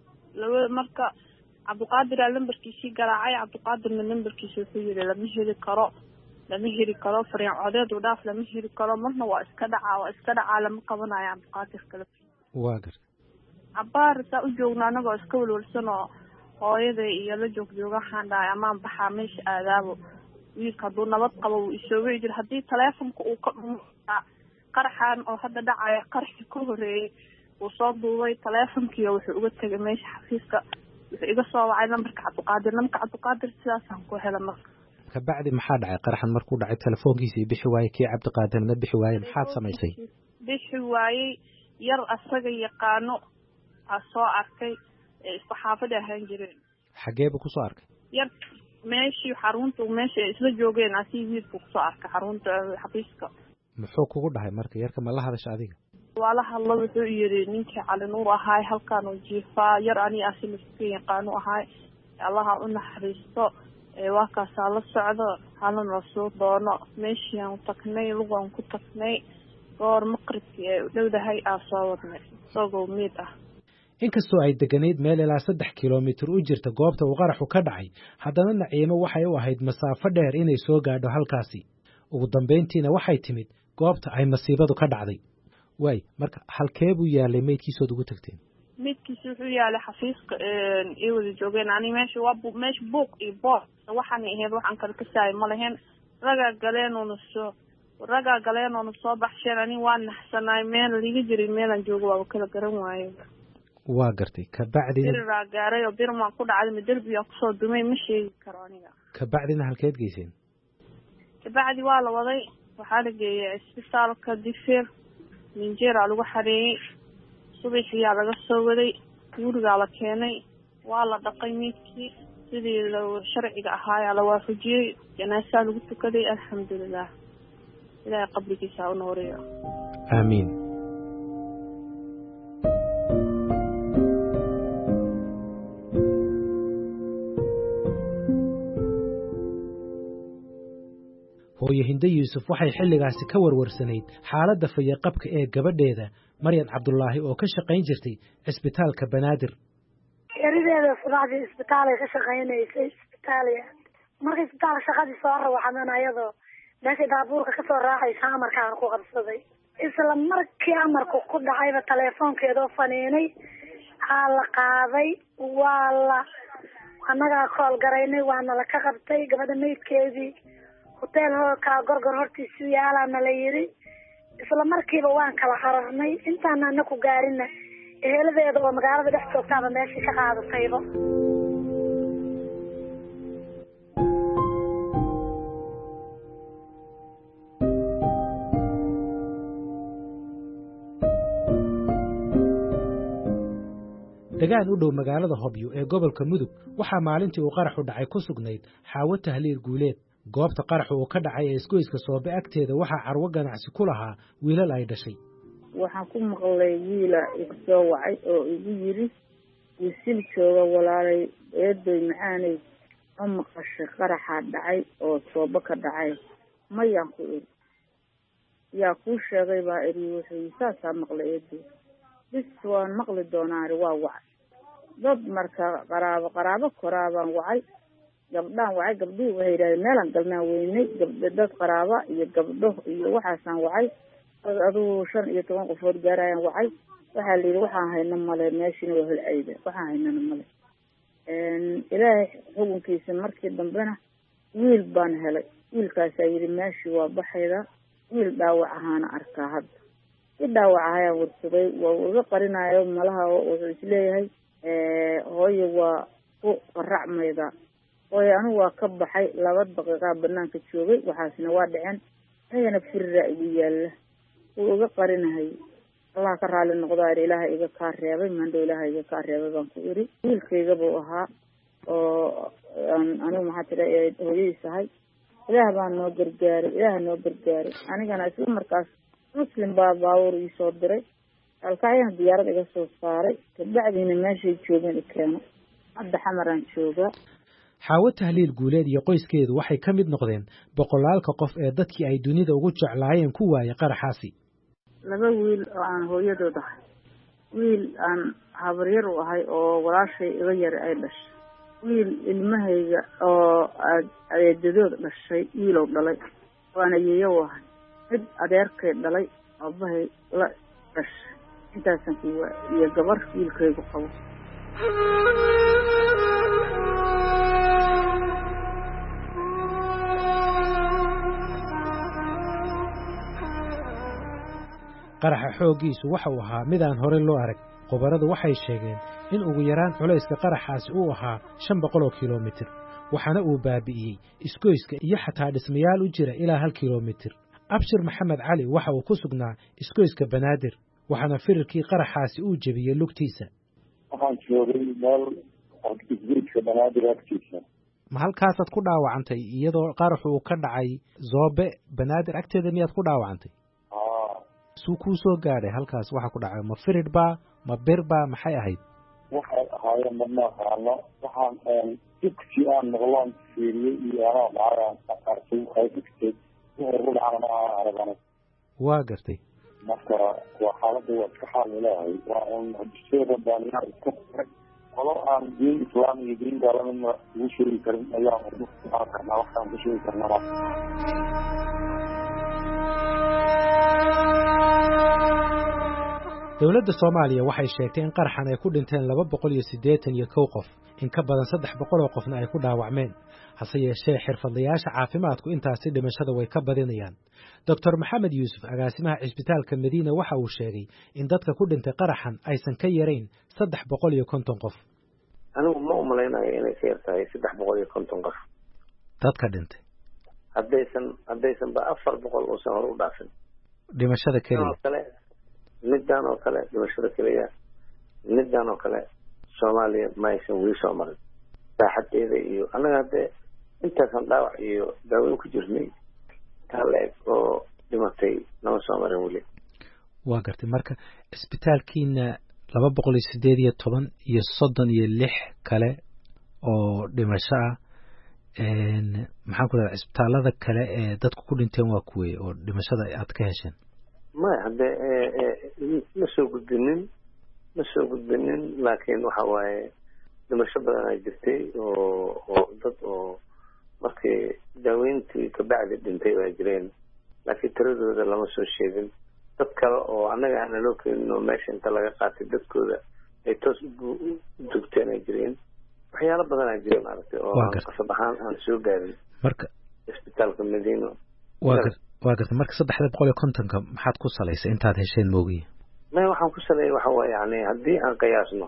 marka Cabdulqaadir lambarkiisii garaacay Cabdulqaadirna lambarkiisa wuxuu yiri lama heli karo fircoleed oo dhaaf lama heli karo marna waa iska dhacaa lama qabanayo Cabdulqaadir kale. waa gartay abaar saa u joogna anagoo iska walwalsan oo hooyada iyo la jooga waxaan dhahay amaan baxaa meesha aadaabo wiilka hadduu nabad qabo wuu isoo wici jira haddii taleefonka uu ka dhumo qaraxan oo hadda dhacaya qaraxii ka horeeyey wuu soo duubay taleefonkiiyo wuxuu uga tegay meesha xafiiska wuxuu iga soo wacay lambarka Cabdulqaadir sidaasaan ku helay marka. kabacdi maxaa dhacay qaraxan markuu dhacay telefoonkiisii bixi waayey kii Cabdulqaadirna bixi waayey maxaad samaysay? bixi waayey yar asaga yaqaano soo arkay isku xaafada ahaan jireen. xageebu ku soo arkay? yar meeshii xarunta meesha isla joogeen asii wiilku ku soo arkay xarunta xafiiska. muxuu kugu dhahay marka yarka ma la hadasha adiga? waa la hadlo wuxuu yiri ninkii Cali Nuur ahaay halkaan oo jiifaa yar ani asii iska yaqaano ahaay allaha u naxariisto waa kaas la socdo halna soo doono meeshii aan tagnay lugaan ku tagnay goor maqribkii ee dhowdahay soo wadnay soo mid ah. inkastoo ay deganayd meel ilaa 3 kiiloomitir u jirta goobta uu qaraxu ka dhacay haddana naciimo waxay u ahayd masaafo dheer inay soo gaadho halkaasi. ugu dambeyntiina waxay timid goobta ay masiibadu ka dhacday. way marka halkee buu yaalay meydkiisood ugu tagteen? meydkiisu wuxuu yaalay xafiiska ee wada joogeen ani meesha buuq iyo boos waxaan ahayd waxaan kala ka saay ma lahayn ragaa galeen oo soo baxsheen ani waan naxsanaay meel liga jiray meelan joogo waa kala garan waayay. waa gartay kabacdina biraa gaaray oo birma ku dhacday derbiga ku soo dumay ma sheegi karo aniga. kabacdina halkeed geyseen? kabacdi waa la waday waxaa la geeyay isbitaalka Digfeer Ninjeera lagu xareeyay subaxiyaa laga soo waday guriga la keenay waa la dhaqay meydkii sidii sharciga ahaa la waafajiyay janaasa lagu tukaday alxamdulillah ilaahay qabrigiisa u nooriyo. aamiin. hooyo Hinde Yuusuf waxay xilligaasi ka warwarsanayd xaaladda fayaqabka ee gabadheeda Maryam Cabdullaahi oo ka shaqayn jirtay isbitaalka Banaadir. yarideeda subaxdii isbitaalay ka shaqaynaysay markii isbitaalka shaqadii soo rawaxadan ayadoo meeshii daabuurka ka soo raacaysa amarkaan ku qabsaday isla markii amarku ku dhacayba taleefoonkeedoo faniinay la qaaday annagaa kool garaynay waana la ka qabtay gabadha meydkeedii hotel ka gorgor hortiisu yaalana la yiri isla markiiba waan kala qararnay intaan anaku gaarina eheldeeda oo magaalada dhex joogtaaba meeshii ka qaadatayba. degaan u dhow magaalada Hobyo ee gobolka Mudug waxaa maalintii uu qaraxu dhacay ku sugnayd Xaawo Tahliil Guuleed. goobta qaraxu uu ka dhacay ee isgoyska Soobe agteeda waxaa carwo ganacsi ku lahaa wiilal ay dhashay. waxaan ku maqlay wiila igu soo wacay oo igu yiri wiil jooga walaalay eeday macaanay ma maqashay qaraxa dhacay oo Soobe ka dhacay mayaan ku iri yaa ku sheegay baa iri wuxuu saasaa maqlay eeday bis waan maqli doonaa waa wacay dad marka qaraabo koraabaan wacay gabdhaan wacay gabdhihii waxay yidhahdeen meelaan galnaan weynay dad qaraaba iyo gabdho iyo waxaasaan wacay adugu 15 qofood gaarayaan wacay waxaa la yidhi waxaan hayna male meeshiina waa holcayda waxaan haynana male ilaahay xukunkiisa markii dambena wiil baan helay wiilkaasaa yidhi meeshii waa baxayda wiil dhaawac ahaana arkaa hadda si dhaawac ahayaan warsaday waa uga qarinayo malaha wuxuu isleeyahay hooyo waa ku qaracmayda hooyo anigu waa ka baxay 2 daqiiqaa banaanka joogay waxaasna waa dhaceen anigana firra igu yaalla wuu uga qarinahay Allah ka raali noqdaa ilaahay iga ka reebay maandho ilaahay iga ka reebay baan ku iri wiilkayga buu ahaa oo anigu maxaa tiray hooyadiis ahay ilaah baan noo gargaaray anigana isla markaas muslim baa baawur ii soo diray halkaayaan diyaarad iga soo saaray kabacdiina meeshay joogeen keeno hadda xamaraan joogaa Xaawo Tahliil Guuleed iyo qoyskeedu waxay ka mid noqdeen boqolaalka qof ee dadkii ay dunida ugu jeclaayeen ku waayay qaraxaasi 2 wiil oo aan hooyadood ahay wiil aan habaryar u ahay oo walaashay iga yar ay dhashay wiil ilmahayga oo adeedadood dhashay wiilow dhalay waana yeeyo ahay mid adeerkay dhalay aabbahay la dhashay intaasan ku iyo gabar wiilkaygu qabo qaraxa xoogiisu waxa uu ahaa mid aan hore loo arag qobaradu waxay sheegeen in ugu yaraan culayska qaraxaasi uu ahaa 500 kiiloomitir waxaana uu baabi'iyey isgoyska iyo xataa dhismayaal u jira ilaa 1 kiiloomitir Abshir Maxamed Cali waxa uu ku sugnaa isgoyska Banaadir waxaana firarkii qaraxaasi uu jabiyay lugtiisa waxaan joogay meel isgoyska Banaadir agtiisa ma halkaasaad ku dhaawacantay iyadoo qaraxu uu ka dhacay Zoobe Banaadir agteeda miyaad ku dhaawacantay suu ku soo gaaray halkaas waxa ku dhacay ma firidba ma birba maxay ahayd waxay ahaayeen madnaqaano waxaan dugsi aan noqon fiiriyay iyo ana baaran qarxay qaybtay oo ruuxana aragana waa gartay marka waa xaaladda waa ka xal ilaahay waa in hadiisada baaniyada ku qolo aan diin islaam iyo diin gaalada ugu sheegi karin ayaa ugu qarxana waxaan ku sheegi karnaa dawladda Soomaaliya waxay sheegtay in qaraxan ay ku dhinteen 281 qof in ka badan 300 qofna ay ku dhaawacmeen hase yeeshee xirfadlayaasha caafimaadku intaasi dhimashada way ka badinayaan Dr. Maxamed Yuusuf agaasimaha Cisbitaalka Madiina waxa uu sheegay in dadka ku dhintay qaraxan aysan ka yareyn 350 qof anigu ma u malaynayo inay ka yartahay 350 qof dadka dhintay haddaysan ba 400 oo sano u dhaafin dhimashada kaliya midaan oo kale dhimashada kaliya midaan oo kale Soomaaliya ma aysan weli soo marin saaxadeeda iyo anaga hadee intaasan dhaawac iyo daaweyn ku jirnay taaleeg oo dhimatay nama soo marin weli waa gartay marka isbitaalkiina 218 iyo 36 kale oo dhimasho ah maxaan ku leeyahay isbitaalada kale ee dadku ku dhinteen waa kuwee oo dhimashada aad ka hesheen ما هذا ما سوق الدنين لكن وحواي لما شبه أنا جرتي وضد ومركي داوينتي كبعد الدنتي وأجرين لكن ترد هذا لما سوى الشيء تذكر وأنا لو كأنه ماشي أنت لقى قاتل تذكر يتوس دكتين أجرين وحياة بدنا أجرين عرفتي وصباحان أنا سوق قارن مركز إسبيتال المدينة waa gartay marka 350 maxaad ku salaysay intaad hesheen moogiye ma waxaan ku salay waxa way yani hadii aan qiyaasno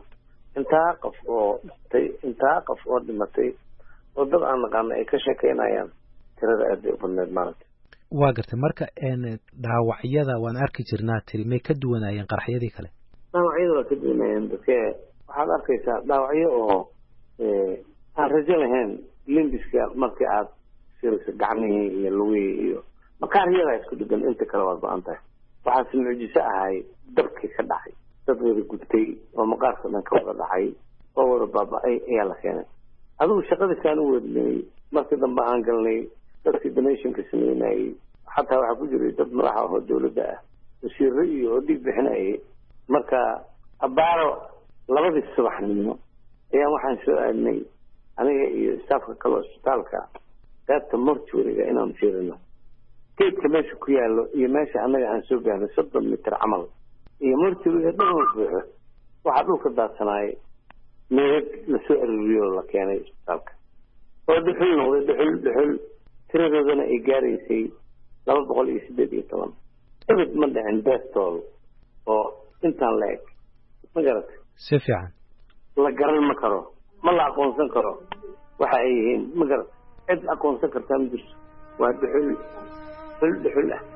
intaa qof oo dhimatay oo dad aan naqaan ay ka sheekeynayaan tirada aad u badneed maanta waa gartay marka dhaawacyada waan arki jirnaa tiri may ka duwanayeen qaraxyadii kale dhaawacyada waa ka duwanayeen dadka waxaad arkaysaa dhaawacyo oo aan rajo lahayn limbiska markii aad siraysa gacmihii iyo lugihii iyo makaariyada isku dhigan inta kale waa go'an tahay waxaa si mucjiso ahay dabkii ka dhacay dad wada gubtay oo maqaarka dhan ka wada dhacay oo wada baaba'ay ayaa la keenay adigu shaqadiisaan u wadnay markii dambe aan galnay dadkii donationka sameynayay xataa waxaa ku jiray dad madaxa oo dowladda ah wasiirro iyo oo dhiig bixinayay marka abaaro 2 subaxnimo ayaan waxaan soo aadnay aniga iyo staafka kale isbitaalka qaybta mortuariga inaan fiirino geedka meesha ku yaallo iyo meesha annaga aan soo gaarnay 30 mitir camal iyo mortuariga dhan buuxo waxaa dhulka daadsanaayay meed la soo aruriyo la keenay isbitaalka oo dhuxul noqday dhuxul tiradoodana ay gaaraysay 218 ebed ma dhicin beestool oo intaan la eg ma garatay si fiican la garan ma karo ma la aqoonsan karo waxa ay yihiin ma garatay cid aqoonsan kartaa ma jirto waa dhuxul ah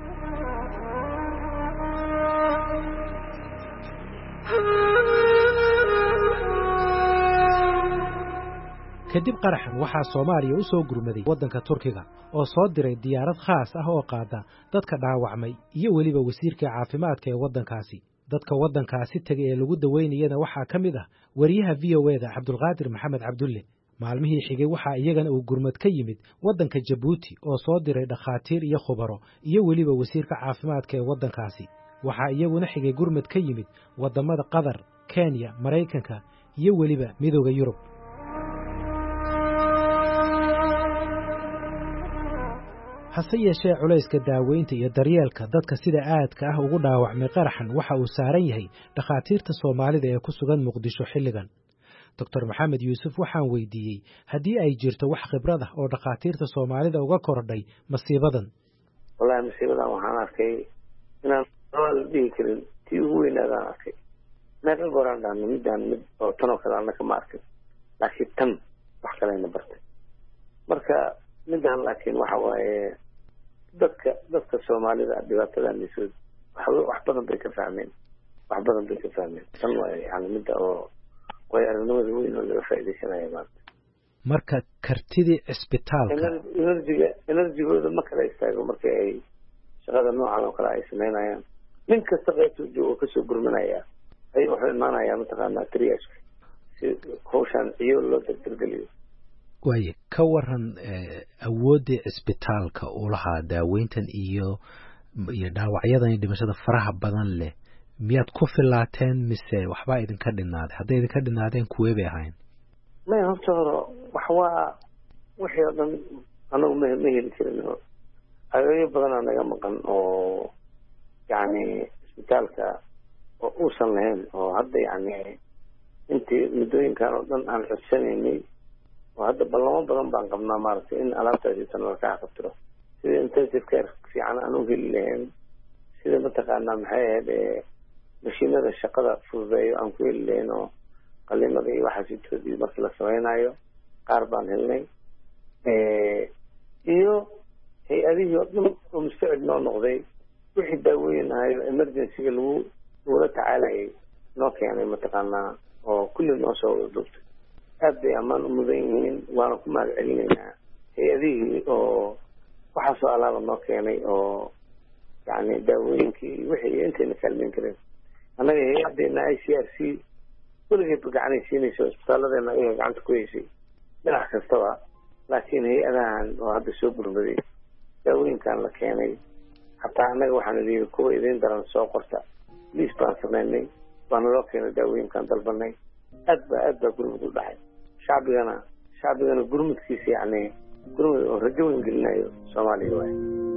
kadib qaraxan waxaa Soomaaliya u soo gurmaday waddanka Turkiga oo soo diray diyaarad khaas ah oo qaada dadka dhaawacmay iyo waliba wasiirka caafimaadka ee waddankaasi dadka waddankaasi tagay ee lagu daweynayna waxaa ka mid ah wariyaha VOA-da Cabdulqaadir Maxamed Cabdulle maalmihii xigay waxaa iyagana uu gurmad ka yimid waddanka Djibouti oo soo diray dhakhaatiir iyo khubaro iyo waliba wasiirka caafimaadka ee waddankaasi waxaa iyaguna xigay gurmad ka yimid wadamada Qatar, Kenya, Mareykanka iyo waliba midowga Yurub hase yeeshee culayska daaweynta iyo daryeelka dadka sida aadka ah ugu dhaawacmay qaraxan waxa uu saaran yahay dhakhaatiirta Soomaalida ee ku sugan Muqdisho xilligan Dr. Maxamed Yuusuf waxaan weydiiyey haddii ay jirto wax khibrad ah oo dhakhaatiirta Soomaalida uga kordhay masiibadan wallahi masiibadan waxaan arkay inaan la dhihi karin tii ugu weynaadaan arkay naga goraan dhaano midaan mid oo tanoo kale aan ka markay laakiin tan wax kale na bartay marka midaan laakiin waxa waaye dadka Soomaalida dhibaatada nisoo wax badan bay ka fahmeen tan waa yani mid oo way arrinimada weyn oo laga faa'iideysanayo maanta marka kartidii isbitaalka energy-gooda ma kala istaago marka ay shaqada noocan oo kale ay sameynayaan nin kasta qaybtuu joogo kasoo gurmanaya ay wuxuu imaanayaa mataqaanaa triage si hawshan iyo loo dardargeliyo waaye ka waran awoodii isbitaalka uu lahaa daaweyntan iyo dhaawacyadan iyo dhimashada faraha badan leh miyaad ku filaateen mise waxbaa idinka dhinaaday hadday idinka dhinaadeen kuwee bay ahayn maya horta hore wixii oo dhan anagu ma heli karin agayo badanaa naga maqan oo yani isbitaalka oo uusan lahayn oo hadda yani intii muddooyinkan oo dhan aan xudsanaynay oo hadda ballamo badan baan qabnaa maaragtay in alaabtaasi tan lakaa qabtiro sida intensive care fiican aan u heli lahayn sida mataqaanaa maxay ahayd mashiinada shaqada fududeeyo aan ku heli lahayn oo qalimada iyo waxaasitoodii markii la samaynayo qaar baan helnay iyo hay-adihii oo dhan oo mustacid noo noqday wixii daaweynahayo emergencyga lagula tacaalayay noo keenay mataqaanaa oo kulli noo soo wada duubtay aad bay ammaan u mudan yihiin waana ku mahad celinaynaa hay-adihii oo waxaasoo alaaba noo keenay oo yani daawooyinkii wixii intayna kaalmeyn kareen annaga hay-adeena ICRC weligeedba gacanay siinayso isbitaalladeena ayaga gacanta ku haysay dhinac kastaba laakiin hay-adahan oo hadda soo gurmaday daawooyinkan la keenay hataa annaga waxaana liihi kuwa idiin daran soo qorta liis baan samaynay waana loo keenay daawooyinkan dalbanay aad baa gurmud u dhacay shacbigana gurmudkiisa yani gurmud oo rajo weyn gelinayo Soomaaliya waay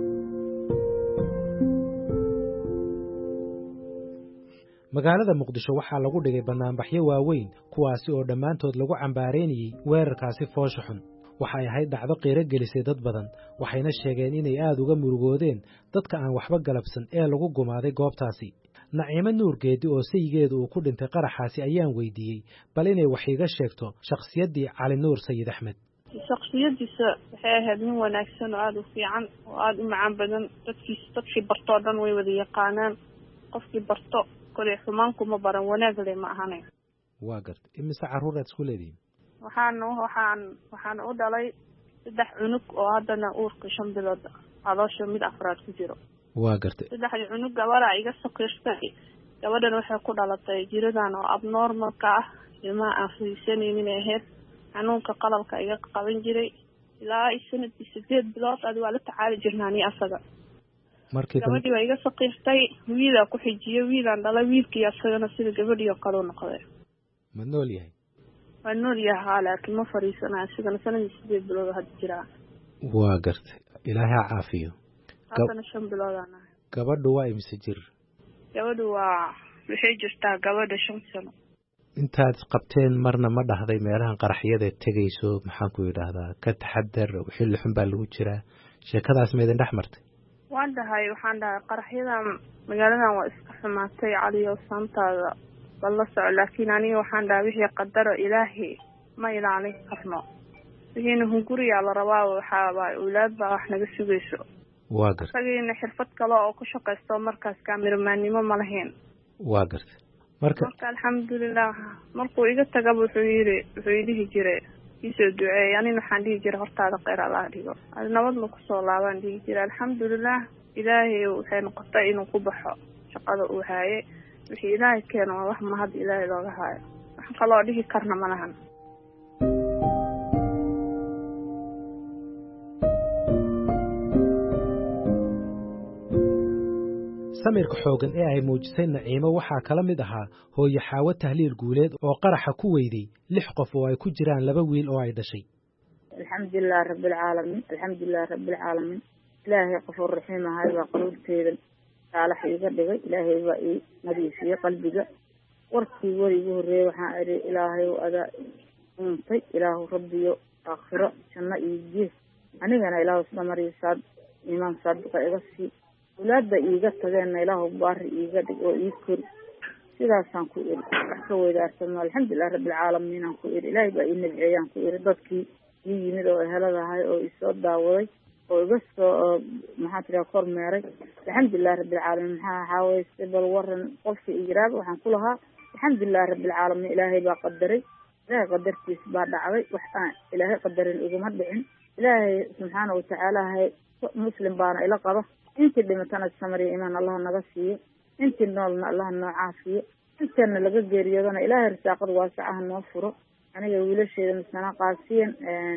magaalada Muqdisho waxaa lagu dhigay banaanbaxyo waaweyn kuwaasi oo dhammaantood lagu cambaareynayay weerarkaasi foosho xun waxay ahayd dhacdo qiiro gelisay dad badan waxayna sheegeen inay aad uga murugoodeen dadka aan waxba galabsan ee lagu gumaaday goobtaasi Naciimo Nuur Geedi oo saygeedu uu ku dhintay qaraxaasi ayaan weydiiyey bal inay wax iga sheegto shakhsiyaddii Cali Nuur Sayid Axmed shakhsiyadiisa waxay ahayd nin wanaagsan oo aad u fiican oo aad u macaan badan dadkii bartoo dhan way wada yaqaanaan qofkii barto kale xumaanku ma baran wanaag leh ma ahanay waa gartay imise carruur aad isku leedihiin waxaan u dhalay 3 cunug oo haddana uurka 5 bilood caloosha mid afraad ku jiro waa gartay 3 cunug gabadha iga saqiirtay gabadhan waxay ku dhalatay jiradan oo abnormalka ah ilma aan fiirsanaynin ahayd xanuunka qalabka iga qaban jiray ilaa sanadkii 8 bilood aad waa la tacaali jirnaani asaga markii gabadhii waa iga saqiirtay wiila ku xijiyay wiilan dhalay wiilkii asagana sida gabadhii oo kale noqday ma nool yahay ونور يا حالك ما فريسنا سجن سنة يسدي بلاد هالجرا وقرت إلهي عافية أنا شن بلاد أنا قبل دواء مسجر قبل دواء بحجر تا قبل شن سنة intaad qabteen marna ma dhahday meelahan qaraxyada tegayso maxaan ku yiraahdaa ka taxadar wixii xun baa lagu jiraa sheekadaas ma idin dhaxmartay waan dhahay waxaan dhahay qaraxyada magaaladan waa iska xumaatay caliyo santaada walla soo laakiin aniga waxaan dhahay wixii qadaro ilaahi ma ilaalin karno wixii hunguriya la rabaa waxa awlaad baa wax naga sugayso waa gartay sagayna xirfad kale oo ku shaqeysto markaas kaamiramanimo ma lahayn waa gartay marka alxamdulillah markuu iga taga wuxuu yidhi jiray isoo duceey anina waxaan dhihi jiray hortaada khayr Allah dhigo ad nabad ma ku soo laaban dhihi jiray alxamdulillah ilaahay waxay noqotay inuu ku baxo shaqada uu haye wixii ilaahay keeno wax ma had ilaahay looga haayo wax kaloo dhihi karna ma lahan samirka xoogan ee ay muujisay Naciimo waxaa kala mid ahaa hooyo Xaawo Tahliil Guuleed oo qaraxa ku weyday 6 qof oo ay ku jiraan 2 wiil oo ay dhashay alxamdulillah rabbil caalamiin ilaahay qofur raxiim ahay waa qulubteeda saalax iga dhigay ilaahay baa ii nadiifiyay qalbiga warkii warigu horeey waxaan iri ilaahay ada untay ilaahu rabbiyo aakhiro janna iyo jiif anigana ilaahu samariisaad iimaan saadiqa iga sii ولادة إيجا تجينا إله بار إيجا أو إيكر سيدا سانكوير كوي دارتنا الحمد لله رب العالمين كوير إلهي بقى إن العيان كوير ضدكي يجي أو هلا هاي أو يصد داوي أو بس محاطرة كور ماري الحمد لله رب العالمين حاول يستقبل ورن قف إجراب وحنقولها الحمد لله رب العالمين إلهي بقى قدري لا قدرت بعد عوي وحان إلهي قدر الأجمال بعين إلهي سبحانه وتعالى هاي مسلم بانا إلى قضى انت اللي متنا السمري إيمان الله نغسيه انت النولنا الله نعافيه انت اللي لقى جريضنا إله رساقه واسعه نوفره أنا يقول الشيء مثلا قاسين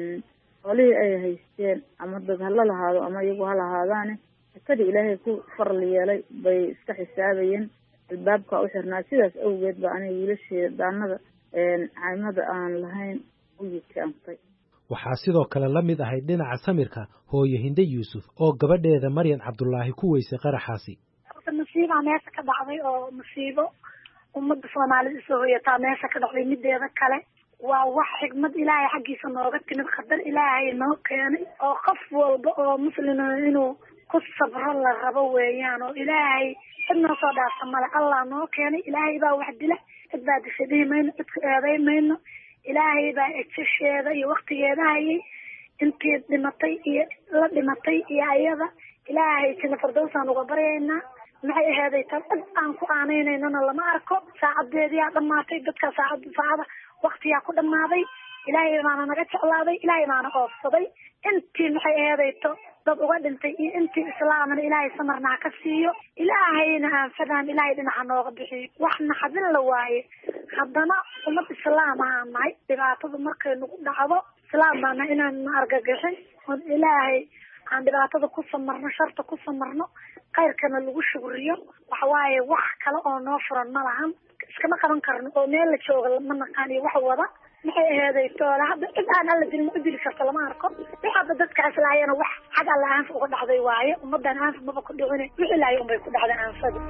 وليه أي هيستين أمدد هلا لهذا أما يقول هلا هذاني كده إلهي كو فر لي لي بيستحي سابين الباب كأوشر ناسيدس أوجد بأنا يقول الشيء دعنا عمد آن لهين ويكامطي waxaa sidoo kale la mid ahay dhinaca samirka hooyo Hinde Yuusuf oo gabadheeda Maryan Cabdullaahi ku weysay qaraxaasi musiibo meesha ka dhacday oo musiibo ummadda Soomaaliyeed soo hoyata meesha ka dhacday mideeda kale waa wax xigmad Ilaahay xaqiisa nooga timid qadar Ilaahay noo keenay oo qof walba oo muslim inuu ku sabro la rabo weeyaan oo Ilaahay inoo soo dhaafsamada Allah noo keenay Ilaahay baa wax dila cid shadiimayna cid eedaynayna ilaahay baa egsheeda iyo waqtigeeda hayay intii dhimatay iyo la dhimatay iyo ayada ilaahay sina fardowsan uga baryayna maxay ahaday tan aan ku aaneynayna lama arko saacadeedii dhamaatay dadka saacada waqtiga ku dhamaaday ilaahay baana naga jeclaaday ilaahay baana oofsaday intii maxay ahaday dad uga dhintay iyo intii islaamana ilaahay samarna ka siiyo ilaahayna aan fadaan ilaahay dhinaca nooga bixiyo waxna xadin la waaye haddana ummad islaam ahay dhibaatada markay nagu dhacdo islaamana inaan argagaxin oo ilaahay aan dhibaatada ku samarno sharta ku samarno khayrkana lagu shukriyo waxa waaye wax kale oo noo furan ma lahan iskama qaban karno oo meel la joogo ma naqaan iyo wax wada maxay ahaday toona hadda cid aan alla dilin u dili karto lama arko waxa dadka islaayana wax xag alla aan uga dhacday waaye ummadan aan maba ku dhicin wixii ilaahay un bay ku dhacday aan fadi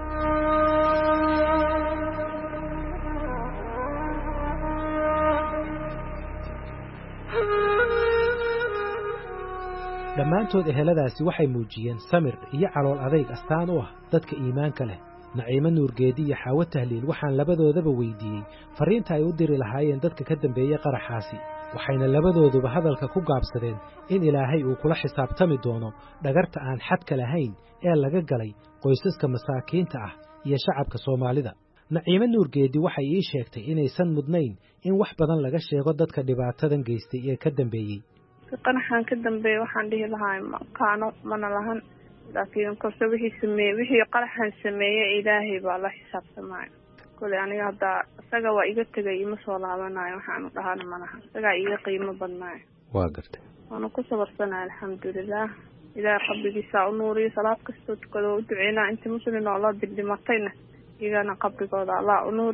dhammaantood eheladaasi waxay muujiyeen samir iyo calool adayg astaan u ah dadka iimaanka leh Naciimo Nuurgeedi iyo Xaawo Tahliil waxaan labadoodaba weydiiyey fariinta ay u diri lahaayeen dadka ka dambeeyay qaraxaasi waxayna labadooduba hadalka ku gaabsadeen in Ilaahay uu kula xisaabtami doono dhagarta aan xadka lahayn ee laga galay qoysaska masaakiinta ah iyo shacabka Soomaalida Naciimo Nuurgeedi waxay ii sheegtay inaysan mudnayn in wax badan laga sheego dadka dhibaatadan geystay ee ka dambeeyay qaraxan ka dambeeyay waxaan dhihi lahaa maqaano mana lahan laakiin korso wixii qaraxan sameeyay Ilaahay baa la xisaabtamay kule aniga hadda isaga waa iga tagay ima soo laabanayo waxaan u dhahaan malaha isaga iga qiimo badnaay waa gartay waana ku sabarsanaa alxamdulillah ilaahay qabrigiisa u nuuriyo salaad kastoo tukado u duceynaa inta muslim oo la dibdimatayna igana qabrigooda Allah u nuuriyo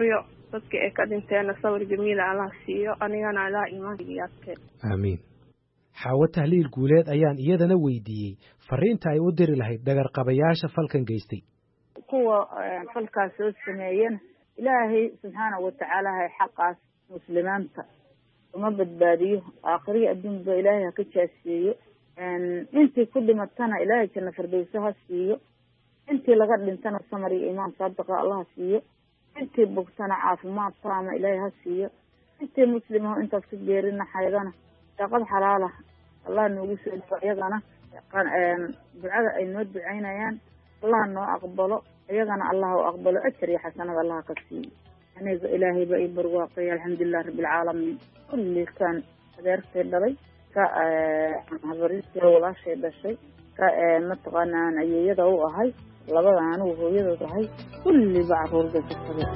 dadka ay ka dhinteena sawir jamiila allah siiyo anigana allah iimaankiyaadkeen aamiin xaawo tahliil guuleed ayaan iyadana weydiiyey fariinta ay u diri lahayd dhagarqabayaasha falkan geystay kuwa falkaas soo sameeyeen ilaahay subxaanahu watacaala hay xaqaas muslimiinta uma badbaadiyo aakhiriga adduunba ilaahay ha ka jaasiiyo intii ku dhimatana ilaahay janno firdowsa ha siiyo intii laga dhintana samar iyo iimaan saadiqa allah ha siiyo intii bogtana caafimaad taama ilaahay ha siiyo intii muslimaho intaas ku geerina xaydana shaqad xalaala allah noogu soo dhigo iyagana ducada ay noo ducaynayaan allah noo aqbalo iyagana allah u aqbalo ajar iyo xasanada allah ka siiyo aniga ilaahay ba ii barwaaqay alxamdulilah rabbilcaalamiin kulli kan adeertay dhalay ka habaristii walaashay dhashay ka mataqaanaan ayeeyada u ahay labada anigu hooyadood ahay kulliba caruur bay ka qabeen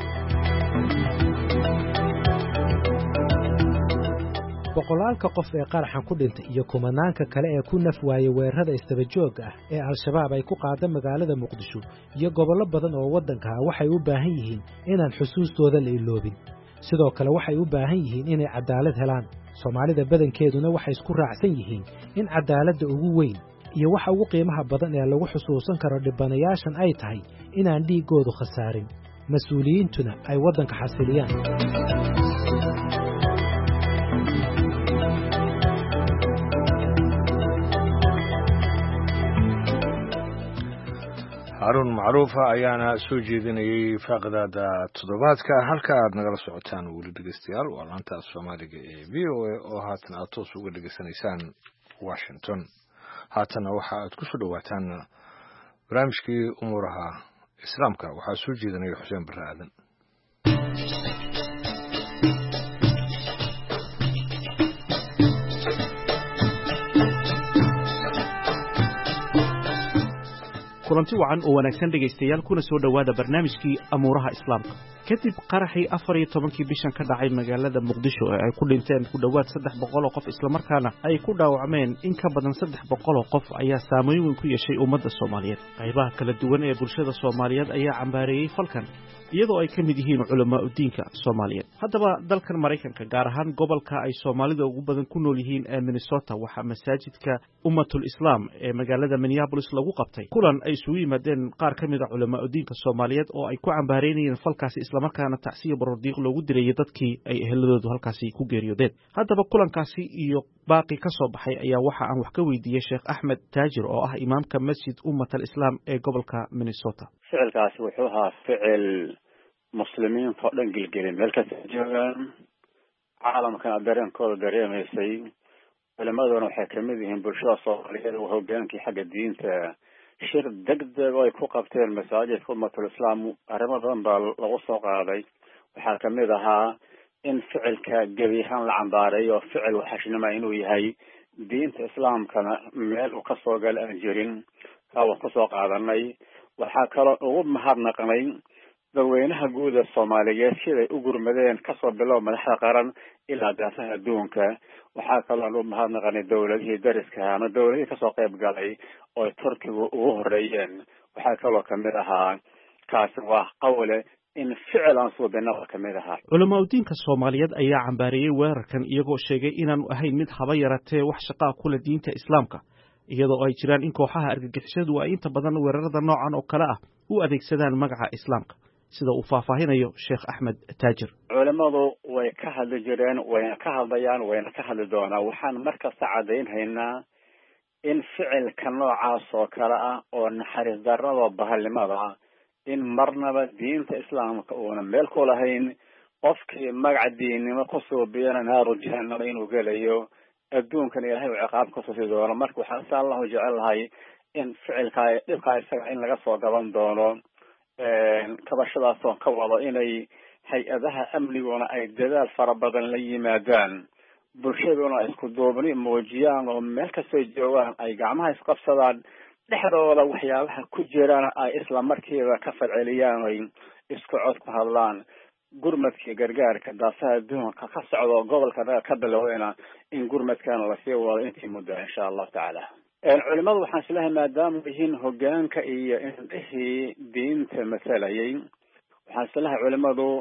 boqolaalka qof ee qaraxan ku dhintay iyo kumanaanka kale ee ku naf waayey weerarada istaba joogga ah ee al-shabaab ay ku qaada magaalada muqdisho iyo gobollo badan oo waddanka ah waxay u baahan yihiin inaan xusuustooda la iloobin sidoo kale waxay u baahan yihiin inay cadaalad helaan soomaalida badankeeduna waxay isku raacsan yihiin in cadaaladda ugu weyn iyo waxa ugu qiimaha badan ee lagu xusuusan karo dhibanayaashan ay tahay inaan dhiiggoodu khasaarin mas-uuliyiintuna ay waddanka xasiliyaan haruun macruufa ayaana soo jeedinayay faaqadaada toddobaadka halka aad nagala socotaan weli dhegeystayaal waa laanta soomaaliga ee v o a oo haatan aad toos uga dhegeysanaysaan washington haatana waxa aad ku soo dhowaataan barnaamijkii umuuraha islaamka waxaa soo jeedinaya xuseen barre aadan kulanti wacan oo wanaagsan dhegaystayaal kuna soo dhowaada barnaamijkii amuuraha islaamka kadib qaraxii 14 bishan ka dhacay magaalada muqdisho ee ay ku dhinteen ku dhowaad 300 oo qof islamarkaana ay ku dhaawacmeen in ka badan 300 oo qof ayaa saameyn weyn ku yeeshay ummadda Soomaaliyeed qaybaha kala duwan ee bulshada Soomaaliyeed ayaa cambaareeyay falkan iyadoo ay ka mid yihiin culamaa u diinka Soomaaliyeed haddaba dalkan Mareykanka gaar ahaan gobolka ay Soomaalida ugu badan ku nool yihiin ee Minnesota waxa masaajidka Ummatul Islam ee magaalada Minneapolis lagu qabtay kulan ay isugu yimaadeen qaar ka mid ah culamaa u diinka Soomaaliyeed oo ay ku cambaareynayeen falkaasi islamarkaana tacsiyo barordiiq loogu diray dadkii ay eheladoodu halkaasi ku geeriyoodeen haddaba kulankaasi iyo baaqi ka soo baxay ayaa waxa aan wax ka weydiiyay Sheekh Axmed Taajir oo ah imaamka Masjid Ummatul Islam ee gobolka Minnesota ficilkaasi wuxuu ahaa ficil muslimiinta oo dhan gilgelin meel kasta joogaan caalamkana dareenkooda dareemaysay culimaduna waxay ka mid yihiin bulshada Soomaaliyeed oo hogaankii xagga diinta shir degdeg oo ay ku qabteen masaajidka Ummatul Islam arrimo badan baa lagu soo qaaday waxaa ka mid ahaa in ficilka gebi ahaan la cambaareeyo ficil waxashnimo inuu yahay diinta islaamkana meel uu ka soo gal aan jirin kaa ku soo qaadanay waxaa kaloo ugu mahadnaqnay dadweynaha guud ee Soomaaliyeed siday u gurmadeen kasoo bilow madaxda qaran ilaa daafaha adduunka waxaa kaloo ugu mahadnaqnay dowladihii dariska ama dowladihii kasoo qayb galay oo Turkigu ugu horeeyeen waxaa kaloo ka mid ahaa kaasi waa qawle in ficil aan suubinaba ka mid ahaa culamaa u diinka Soomaaliyeed ayaa cambaareeyay weerarkan iyagoo sheegay inaanu ahayn mid haba yaratee wax shaqaa kula diinta islaamka iyadoo ay jiraan in kooxaha argagixisadu ay inta badan weerarada noocan oo kale ah u adeegsadaan magaca islaamka sida uu faahfaahinayo Sheekh Axmed Taajir culimadu way ka hadli jireen wayna ka hadlayaan wayna ka hadli doonaa waxaan markasta caddaynhaynaa in ficilka noocaas oo kale ah oo naxariis darrada bahalnimada in marnaba diinta islaamka uuna meel ku lahayn qofkii magaca diinnimo ku suubiyana naaru jahannama inuu gelayo adduunkan ilaahay uu ciqaab ka tusi doono marka waxaan insha allahu jecel lahay in ficilka dhibka isaga in laga soo gaban doono kabashadaas oo ka wado inay hay-adaha amniguna ay dadaal fara badan la yimaadaan bulshaduna isku duubni muujiyaan oo meel kastoo joogaan ay gacmaha isqabsadaan dhexdooda waxyaabaha ku jirana ay isla markiiba ka falceliyaan ay isku cod ku hadlaan gurmadkii gargaarka daafaha adduunka ka socdo gobolka ka bilowdayna in gurmadkana lasii wado intii muddo insha allahu tacaala culimadu waxaan islahay maadaama yihiin hogaanka iyo indhihii diinta masalayay waxaan islahay culimadu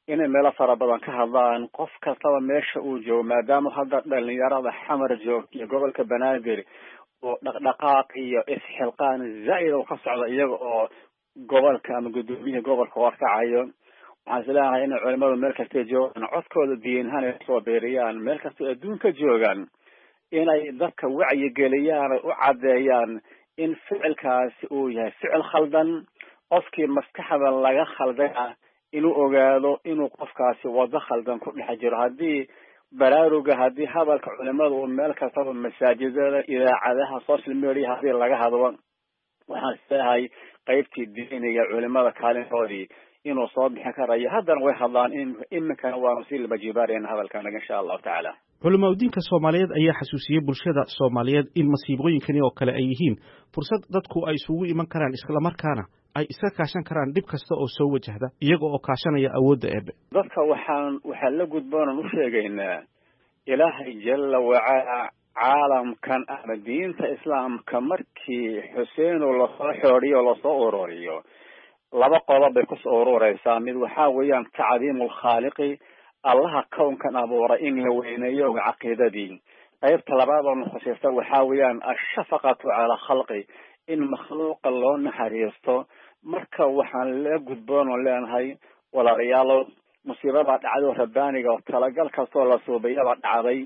inay meelo fara badan ka hadlaan qof kastaba meesha uu joogo maadaama hadda dhalinyarada xamar joogta iyo gobolka banaadir oo dhaqdhaqaaq iyo isxilqaan zaa'id oo ka socda iyaga oo gobolka ama guddoomiyaha gobolka warkacayo waxaan isleeyahay inay culimadu meel kasta joogaan codkooda diinahaan ay soo beeriyaan meel kasta adduunka joogaan inay dadka wacyigeliyaan u caddeeyaan in ficilkaasi uu yahay ficil khaldan qofkii maskaxda laga khalday ah inuu ogaado inuu qofkaasi wado khaldan ku dhex jiro haddii baraaruga haddii hadalka culimada uu meel kastaba masaajidada idaacadaha social media haddii laga hadlo waxaan isleeyahay qaybtii diiniga culimada kaalintoodii inuu soo bixin karayo haddana way hadlaan iminkana waanu sii labajibaarayna hadalkanaga insha allahu tacaala culamaa udiinka Soomaaliyeed ayaa xasuusiyay bulshada Soomaaliyeed in masiibooyinkani oo kale ay yihiin fursad dadku ay isugu iman karaan isla markaana ay iska kaashan karaan dib kasta oo soo wajahda iyaga oo kaashanaya awoodda Eebbe dadka waxaan la gudboon u sheegaynaa ilaahay jalla wa ala caalamkan ama diinta islaamka markii Xuseen oo la soo xooriyo la soo ururiyo laba qodob bay ku soo ururaysaa mid waxa weeyaan tacdiimul khaaliqi allaha kownkan abuuray in la weyneeyo caqiidadii qaybta labaad oo nuxusiista waxa weeyaan ashfaqatu ala khalqi in makhluuqa loo naxariisto marka waxaan la gudboon oo leenahay walaalayaal musiibada dhacdo rabbaaniga oo talagal kastoo la soobayaba dhacday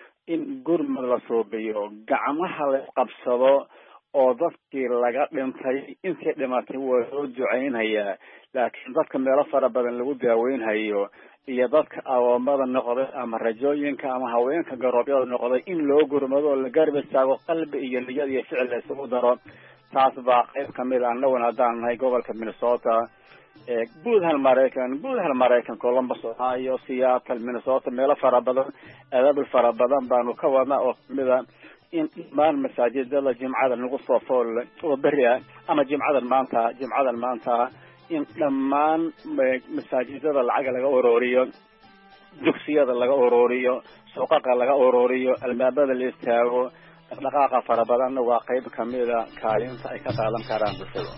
in gurmad la soobayo gacmaha la qabsado oo dadkii laga dhintay intii dhimatay waa loo duceynayaa laakiin dadka meelo fara badan lagu daaweynhayo iyo dadka awoomada noqday ama rajooyinka ama haweenka garoobyada noqday in loo gurmado oo la garab istaago qalbi iyo niyad iyo ficil la isugu daro taas baa qayb kamid ah annaguna haddaan nahay gobolka Minnesota guud ahaan Maraykan Columbus Ohio Seattle Minnesota meelo fara badan aadaab fara badan baanu ka wadnaa oo kamid ah in dhammaan masaajidada jimcada lagu soo fool oo beri ah ama jimcadan maanta in dhammaan masaajidada lacag laga ururiyo dugsiyada laga ururiyo suuqaqa laga ururiyo albaabada la istaago dhaqdhaqaaqa fara badanna waa qayb kamid ah kaalinta ay ka qaadan karaan bulshada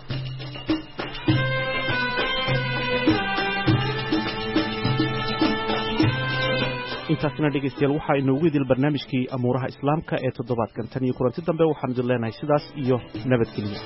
intaasna dhegeystayaal waxaa inoogu idil barnaamijkii amuuraha islaamka ee toddobaadkan tan iyo kulanti dambe waxaan idin leenahay sidaas iyo nabadgelyo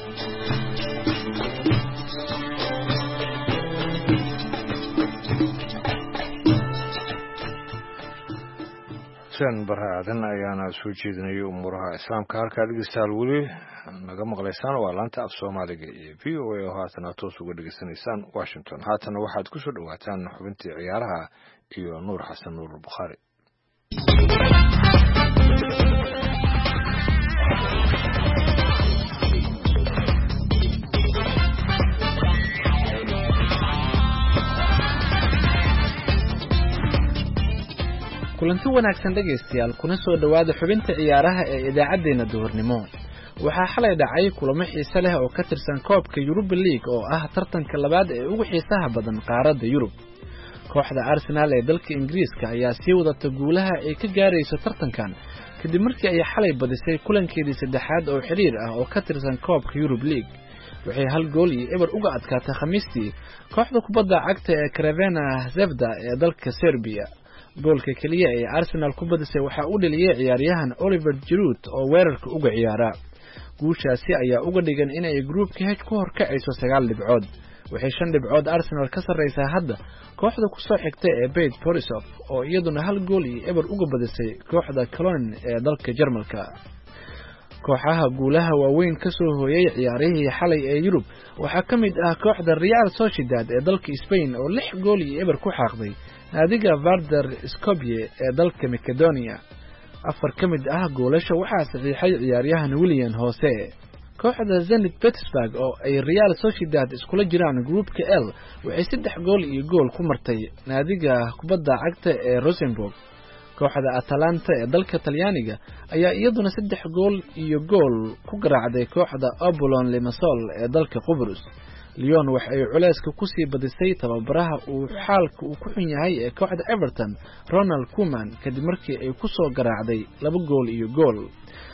xuseen barre aadan ayaana soo jeedinayay umuuraha islaamka halkaa dhegeystayaal weli naga maqlaysaan waa laanta af soomaaliga iyo v o a oo haatana toos uga dhegeysanaysaan washington haatana waxaad ku soo dhowaataan xubintii ciyaaraha iyo nuur xasan nuur bukhaari kulanti wanaagsan dhegaystayaal kuna soo dhowaada xubinta ciyaaraha ee idaacadeena duhurnimo waxaa xalay dhacay kulamo xiise leh oo ka tirsan koobka Europa League oo ah tartanka labaad ee ugu xiisaha badan qaaradda Yurub kooxda Arsenal ee dalka Ingiriiska ayaa sii wadata guulaha ay ka gaarayso tartankan kadib markii ay xalay badisay kulankeedii saddexaad oo xiriir ah oo ka tirsan koobka Europa League waxay hal gool iyo eber uga adkaatay Khamiistii kooxda kubadda cagta ee Crvena Zvezda ee dalka Serbia goolka kaliya ee Arsenal ku badisay waxa uu dhaliyay ciyaaryahan Oliver Giroud oo weerarka uga ciyaara guushaasi ayaa uga dhigan in ay groupka H ku horkacayso 9 dhibcood waxay 5 dhibcood Arsenal ka sareysaa hadda kooxda ku soo xigtay ee Bate Borisov oo iyaduna hal gool iyo eber uga badisay kooxda Cologne ee dalka Jarmalka kooxaha guulaha waaweyn ka soo hooyay ciyaarihii xalay ee Yurub waxaa ka mid ah kooxda Real Sociedad ee dalka Spain oo 6 gool iyo eber ku xaaqday naadiga Vardar Skopje ee dalka Macedonia afar ka mid ah goolasha waxaa saxiixay ciyaaryahan William Jose kooxda Zenit Petersburg oo ay Real Sociedad iskula jiraan groupka L waxay 3 gool iyo gool ku martay naadiga kubadda cagta ee Rosenborg kooxda Atalanta ee dalka Talyaaniga ayaa iyaduna 3 gool iyo gool ku garaacday kooxda Apollon Limassol ee dalka Qubrus Lyon waxay culeyska ku sii badisay tababaraha uu xaalka uu ku xun yahay ee kooxda Everton Ronald Koeman kadib markii ay ku soo garaacday 2 gool iyo gool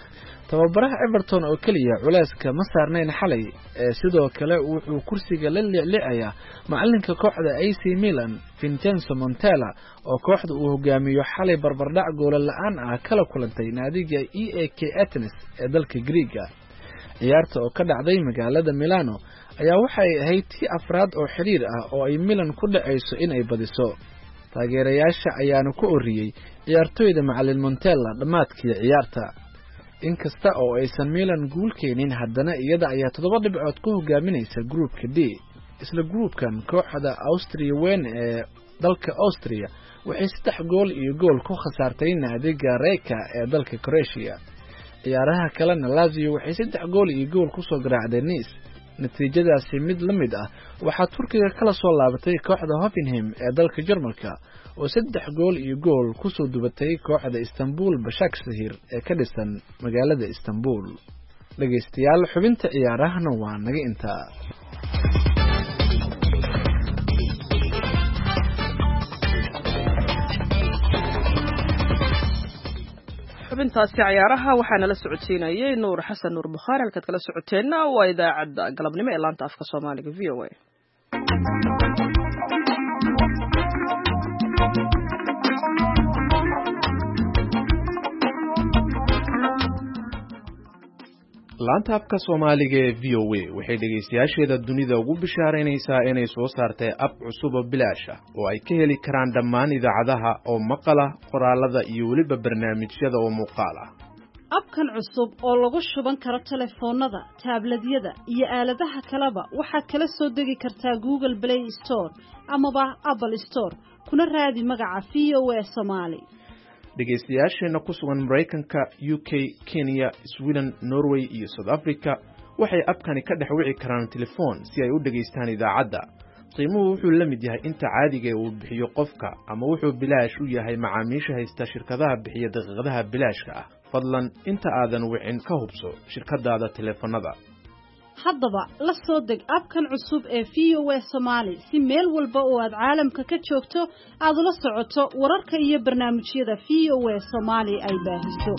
tababaraha Everton oo kaliya culeyska ma saarnayn xalay sidoo kale wuxuu kursiga la leexleeyaa macalinka kooxda AC Milan Vincenzo Montella oo kooxda uu hogaamiyo xalay barbardhac gool la'aan ah kala kulantay naadiga AEK Athens ee dalka Greega. ciyaarta oo ka dhacday magaalada Milano ayaa waxay ahayd tii afraad oo xiriir ah oo ay Milan ku dhacayso in ay badiso. taageerayaasha ayaana ku oriyay ciyaartoyda macallin Montella dhamaadkii ciyaarta. inkasta oo aysan Milan guul keenin haddana iyada ayaa 7 dhibcood ku hogaaminaysa groupka D. isla groupkan kooxda Austria Wien ee dalka Austria waxay 3 gool iyo gool ku khasaartay naadiga Rijeka ee dalka Croatia. ciyaaraha kalena Lazio waxay 3 gool iyo gool ku soo garaacday Nice. natiijadaasi mid la mid ah waxaa Turkiga kala soo laabatay kooxda Hoffenheim ee dalka Jarmalka oo 3 gool iyo gool ku soo dubatay kooxda Istanbul Başakşehir ee ka dhisan magaalada Istanbul. dhageystayaal xubinta ciyaarahana waa naga intaa. xubintaasi ciyaaraha waxaana la socodsiinayay Nuur Xasan Nuur Bukhari halkaad kala socoteena waa idaacadda galabnimo ee laanta afka Soomaaliga VOA. laanta afka Soomaaliga ee VOA waxay dhageystayaasheeda dunida ugu bishaareynaysaa inay soo saartay app cusub oo bilaash ah oo ay ka heli karaan dhammaan idaacadaha oo maqala, qoraalada iyo waliba barnaamijyada oo muuqaal ah. abkan cusub oo lagu shuban karo telefoonada, tabletyada iyo aaladaha kaleba waxaad kala soo degi kartaa Google Play Store amaba Apple Store kuna raadi magaca VOA Somali. dhageystayaasheena ku sugan Mareykanka, UK, Kenya, Sweden, Norway iyo South Africa waxay abkani ka dhex wici karaan telefoon si ay u dhageystaan idaacadda. qiimuhu wuxuu la mid yahay inta caadiga uu bixiyo qofka ama wuxuu bilaash u yahay macaamiisha haysta shirkadaha bixiya daqiiqadaha bilaashka ah. fadlan inta aadan wicin ka hubso shirkadaada telefoonada. haddaba la soo deg abkan cusub ee VOA Somali si meel walba oo aad caalamka ka joogto aad ula socoto wararka iyo barnaamijyada VOA Somali ay baahiso.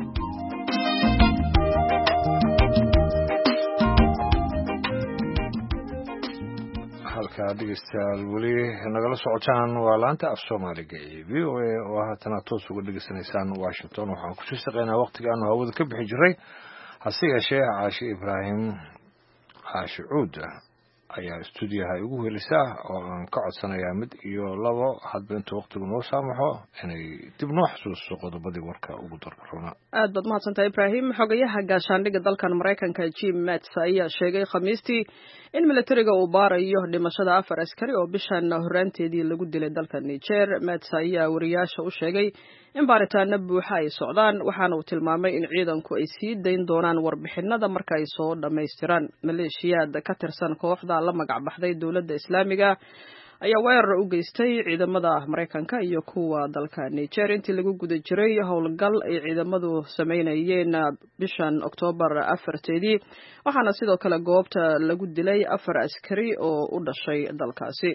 halka dhegeystayaal weli nagala socotaan waa laanta af Soomaaliga ee VOA oo haatan toos uga dhageysanaysaan Washington. waxaan ku sii shaqeynaa waqtiga aanu hawada ka bixi jiray hase yeeshee Caashi Ibraahim Caashuud ayaa stuudiyaha ugu helisaa oo aan ka codsanayaa mid iyo labo hadba inta waqtigu noo saamaxo inay dib noo xasuusto qodobadii warka ugu darkarona. aad baad mahadsantahay Ibraahim. xogayaha gaashaandhigga dalkan Mareykanka Jim Mattis ayaa sheegay Khamiistii in militariga uu baarayo dhimashada 4 askari oo bishan horaanteedii lagu dilay dalka Niger. Mattis ayaa wariyaasha u sheegay in baaritaano buuxa ay socdaan waxaana uu tilmaamay in ciidanku ay sii dayn doonaan warbixinada marka ay soo dhameystiraan. maleeshiyada ka tirsan kooxda la magac baxday dowladda Islaamiga ayaa weerar u geystay ciidamada Mareykanka iyo kuwa dalka Niger intii lagu guda jiray howlgal ay ciidamadu sameynayeen bishan Oktoobar 4teedii waxaana sidoo kale goobta lagu dilay 4 askari oo u dhashay dalkaasi.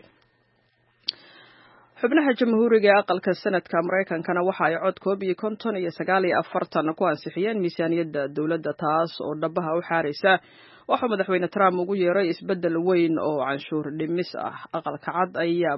xubnaha jamhuuriga ee aqalka sanadka Mareykankana waxa ay cod 59 ku ansixiyeen miisaaniyadda dowladda taas oo dhabaha u xaaraysa waxa madaxweyne Trump ugu yeeray isbedel weyn oo canshuur dhimis ah. aqalka cad ayaa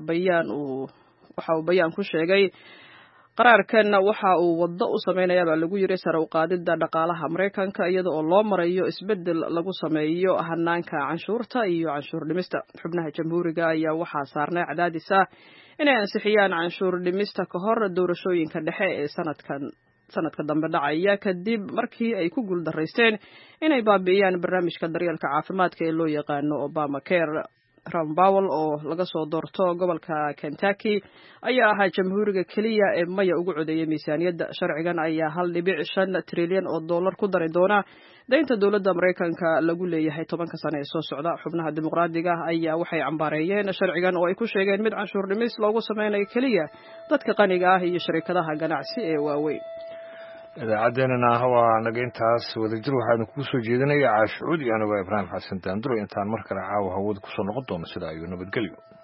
bayaan ku sheegay qaraarkan waxa uu wado u sameeyaa lagu yiri sare u qaadida dhaqaalaha Mareykanka iyada oo loo marayo isbedel lagu sameeyo hanaanka canshuurta iyo canshuur dhimista. xubnaha jamhuuriga ayaa waxa saarnay cadaadis ah inay ansixiyaan canshuur dhimista ka hor doorashooyinka dhexe ee sanadka dambe dhacaya kadib markii ay ku guuldareysteen inay baabi'iyaan barnaamijka daryeelka caafimaadka ee loo yaqaano Obamacare. Ron Powell oo laga soo doorto gobolka Kentucky ayaa ahaa jamhuuriga kaliya ee maya ugu codeeyay miisaaniyadda. sharcigan ayaa 1.5 trilyan oo dollar ku dari doona deynta dowladda Mareykanka lagu leeyahay 10 sano ee soo socda. xubnaha dimuqraadiga ayaa waxay cambaareeyeen sharcigan oo ay ku sheegeen mid canshuur dhimis loogu sameynayo kaliya dadka qaniga ah iyo shirkadaha ganacsi ee waaweyn. idaacaddeenana waa naga intaas wadajir waxaanu kugu soo jeedinaya Caashuud iyo aniga Ibraahim Xasan Daanduro intaan mar kale caawa hawada ku soo noqon doono sida ayuu nabadgelyo.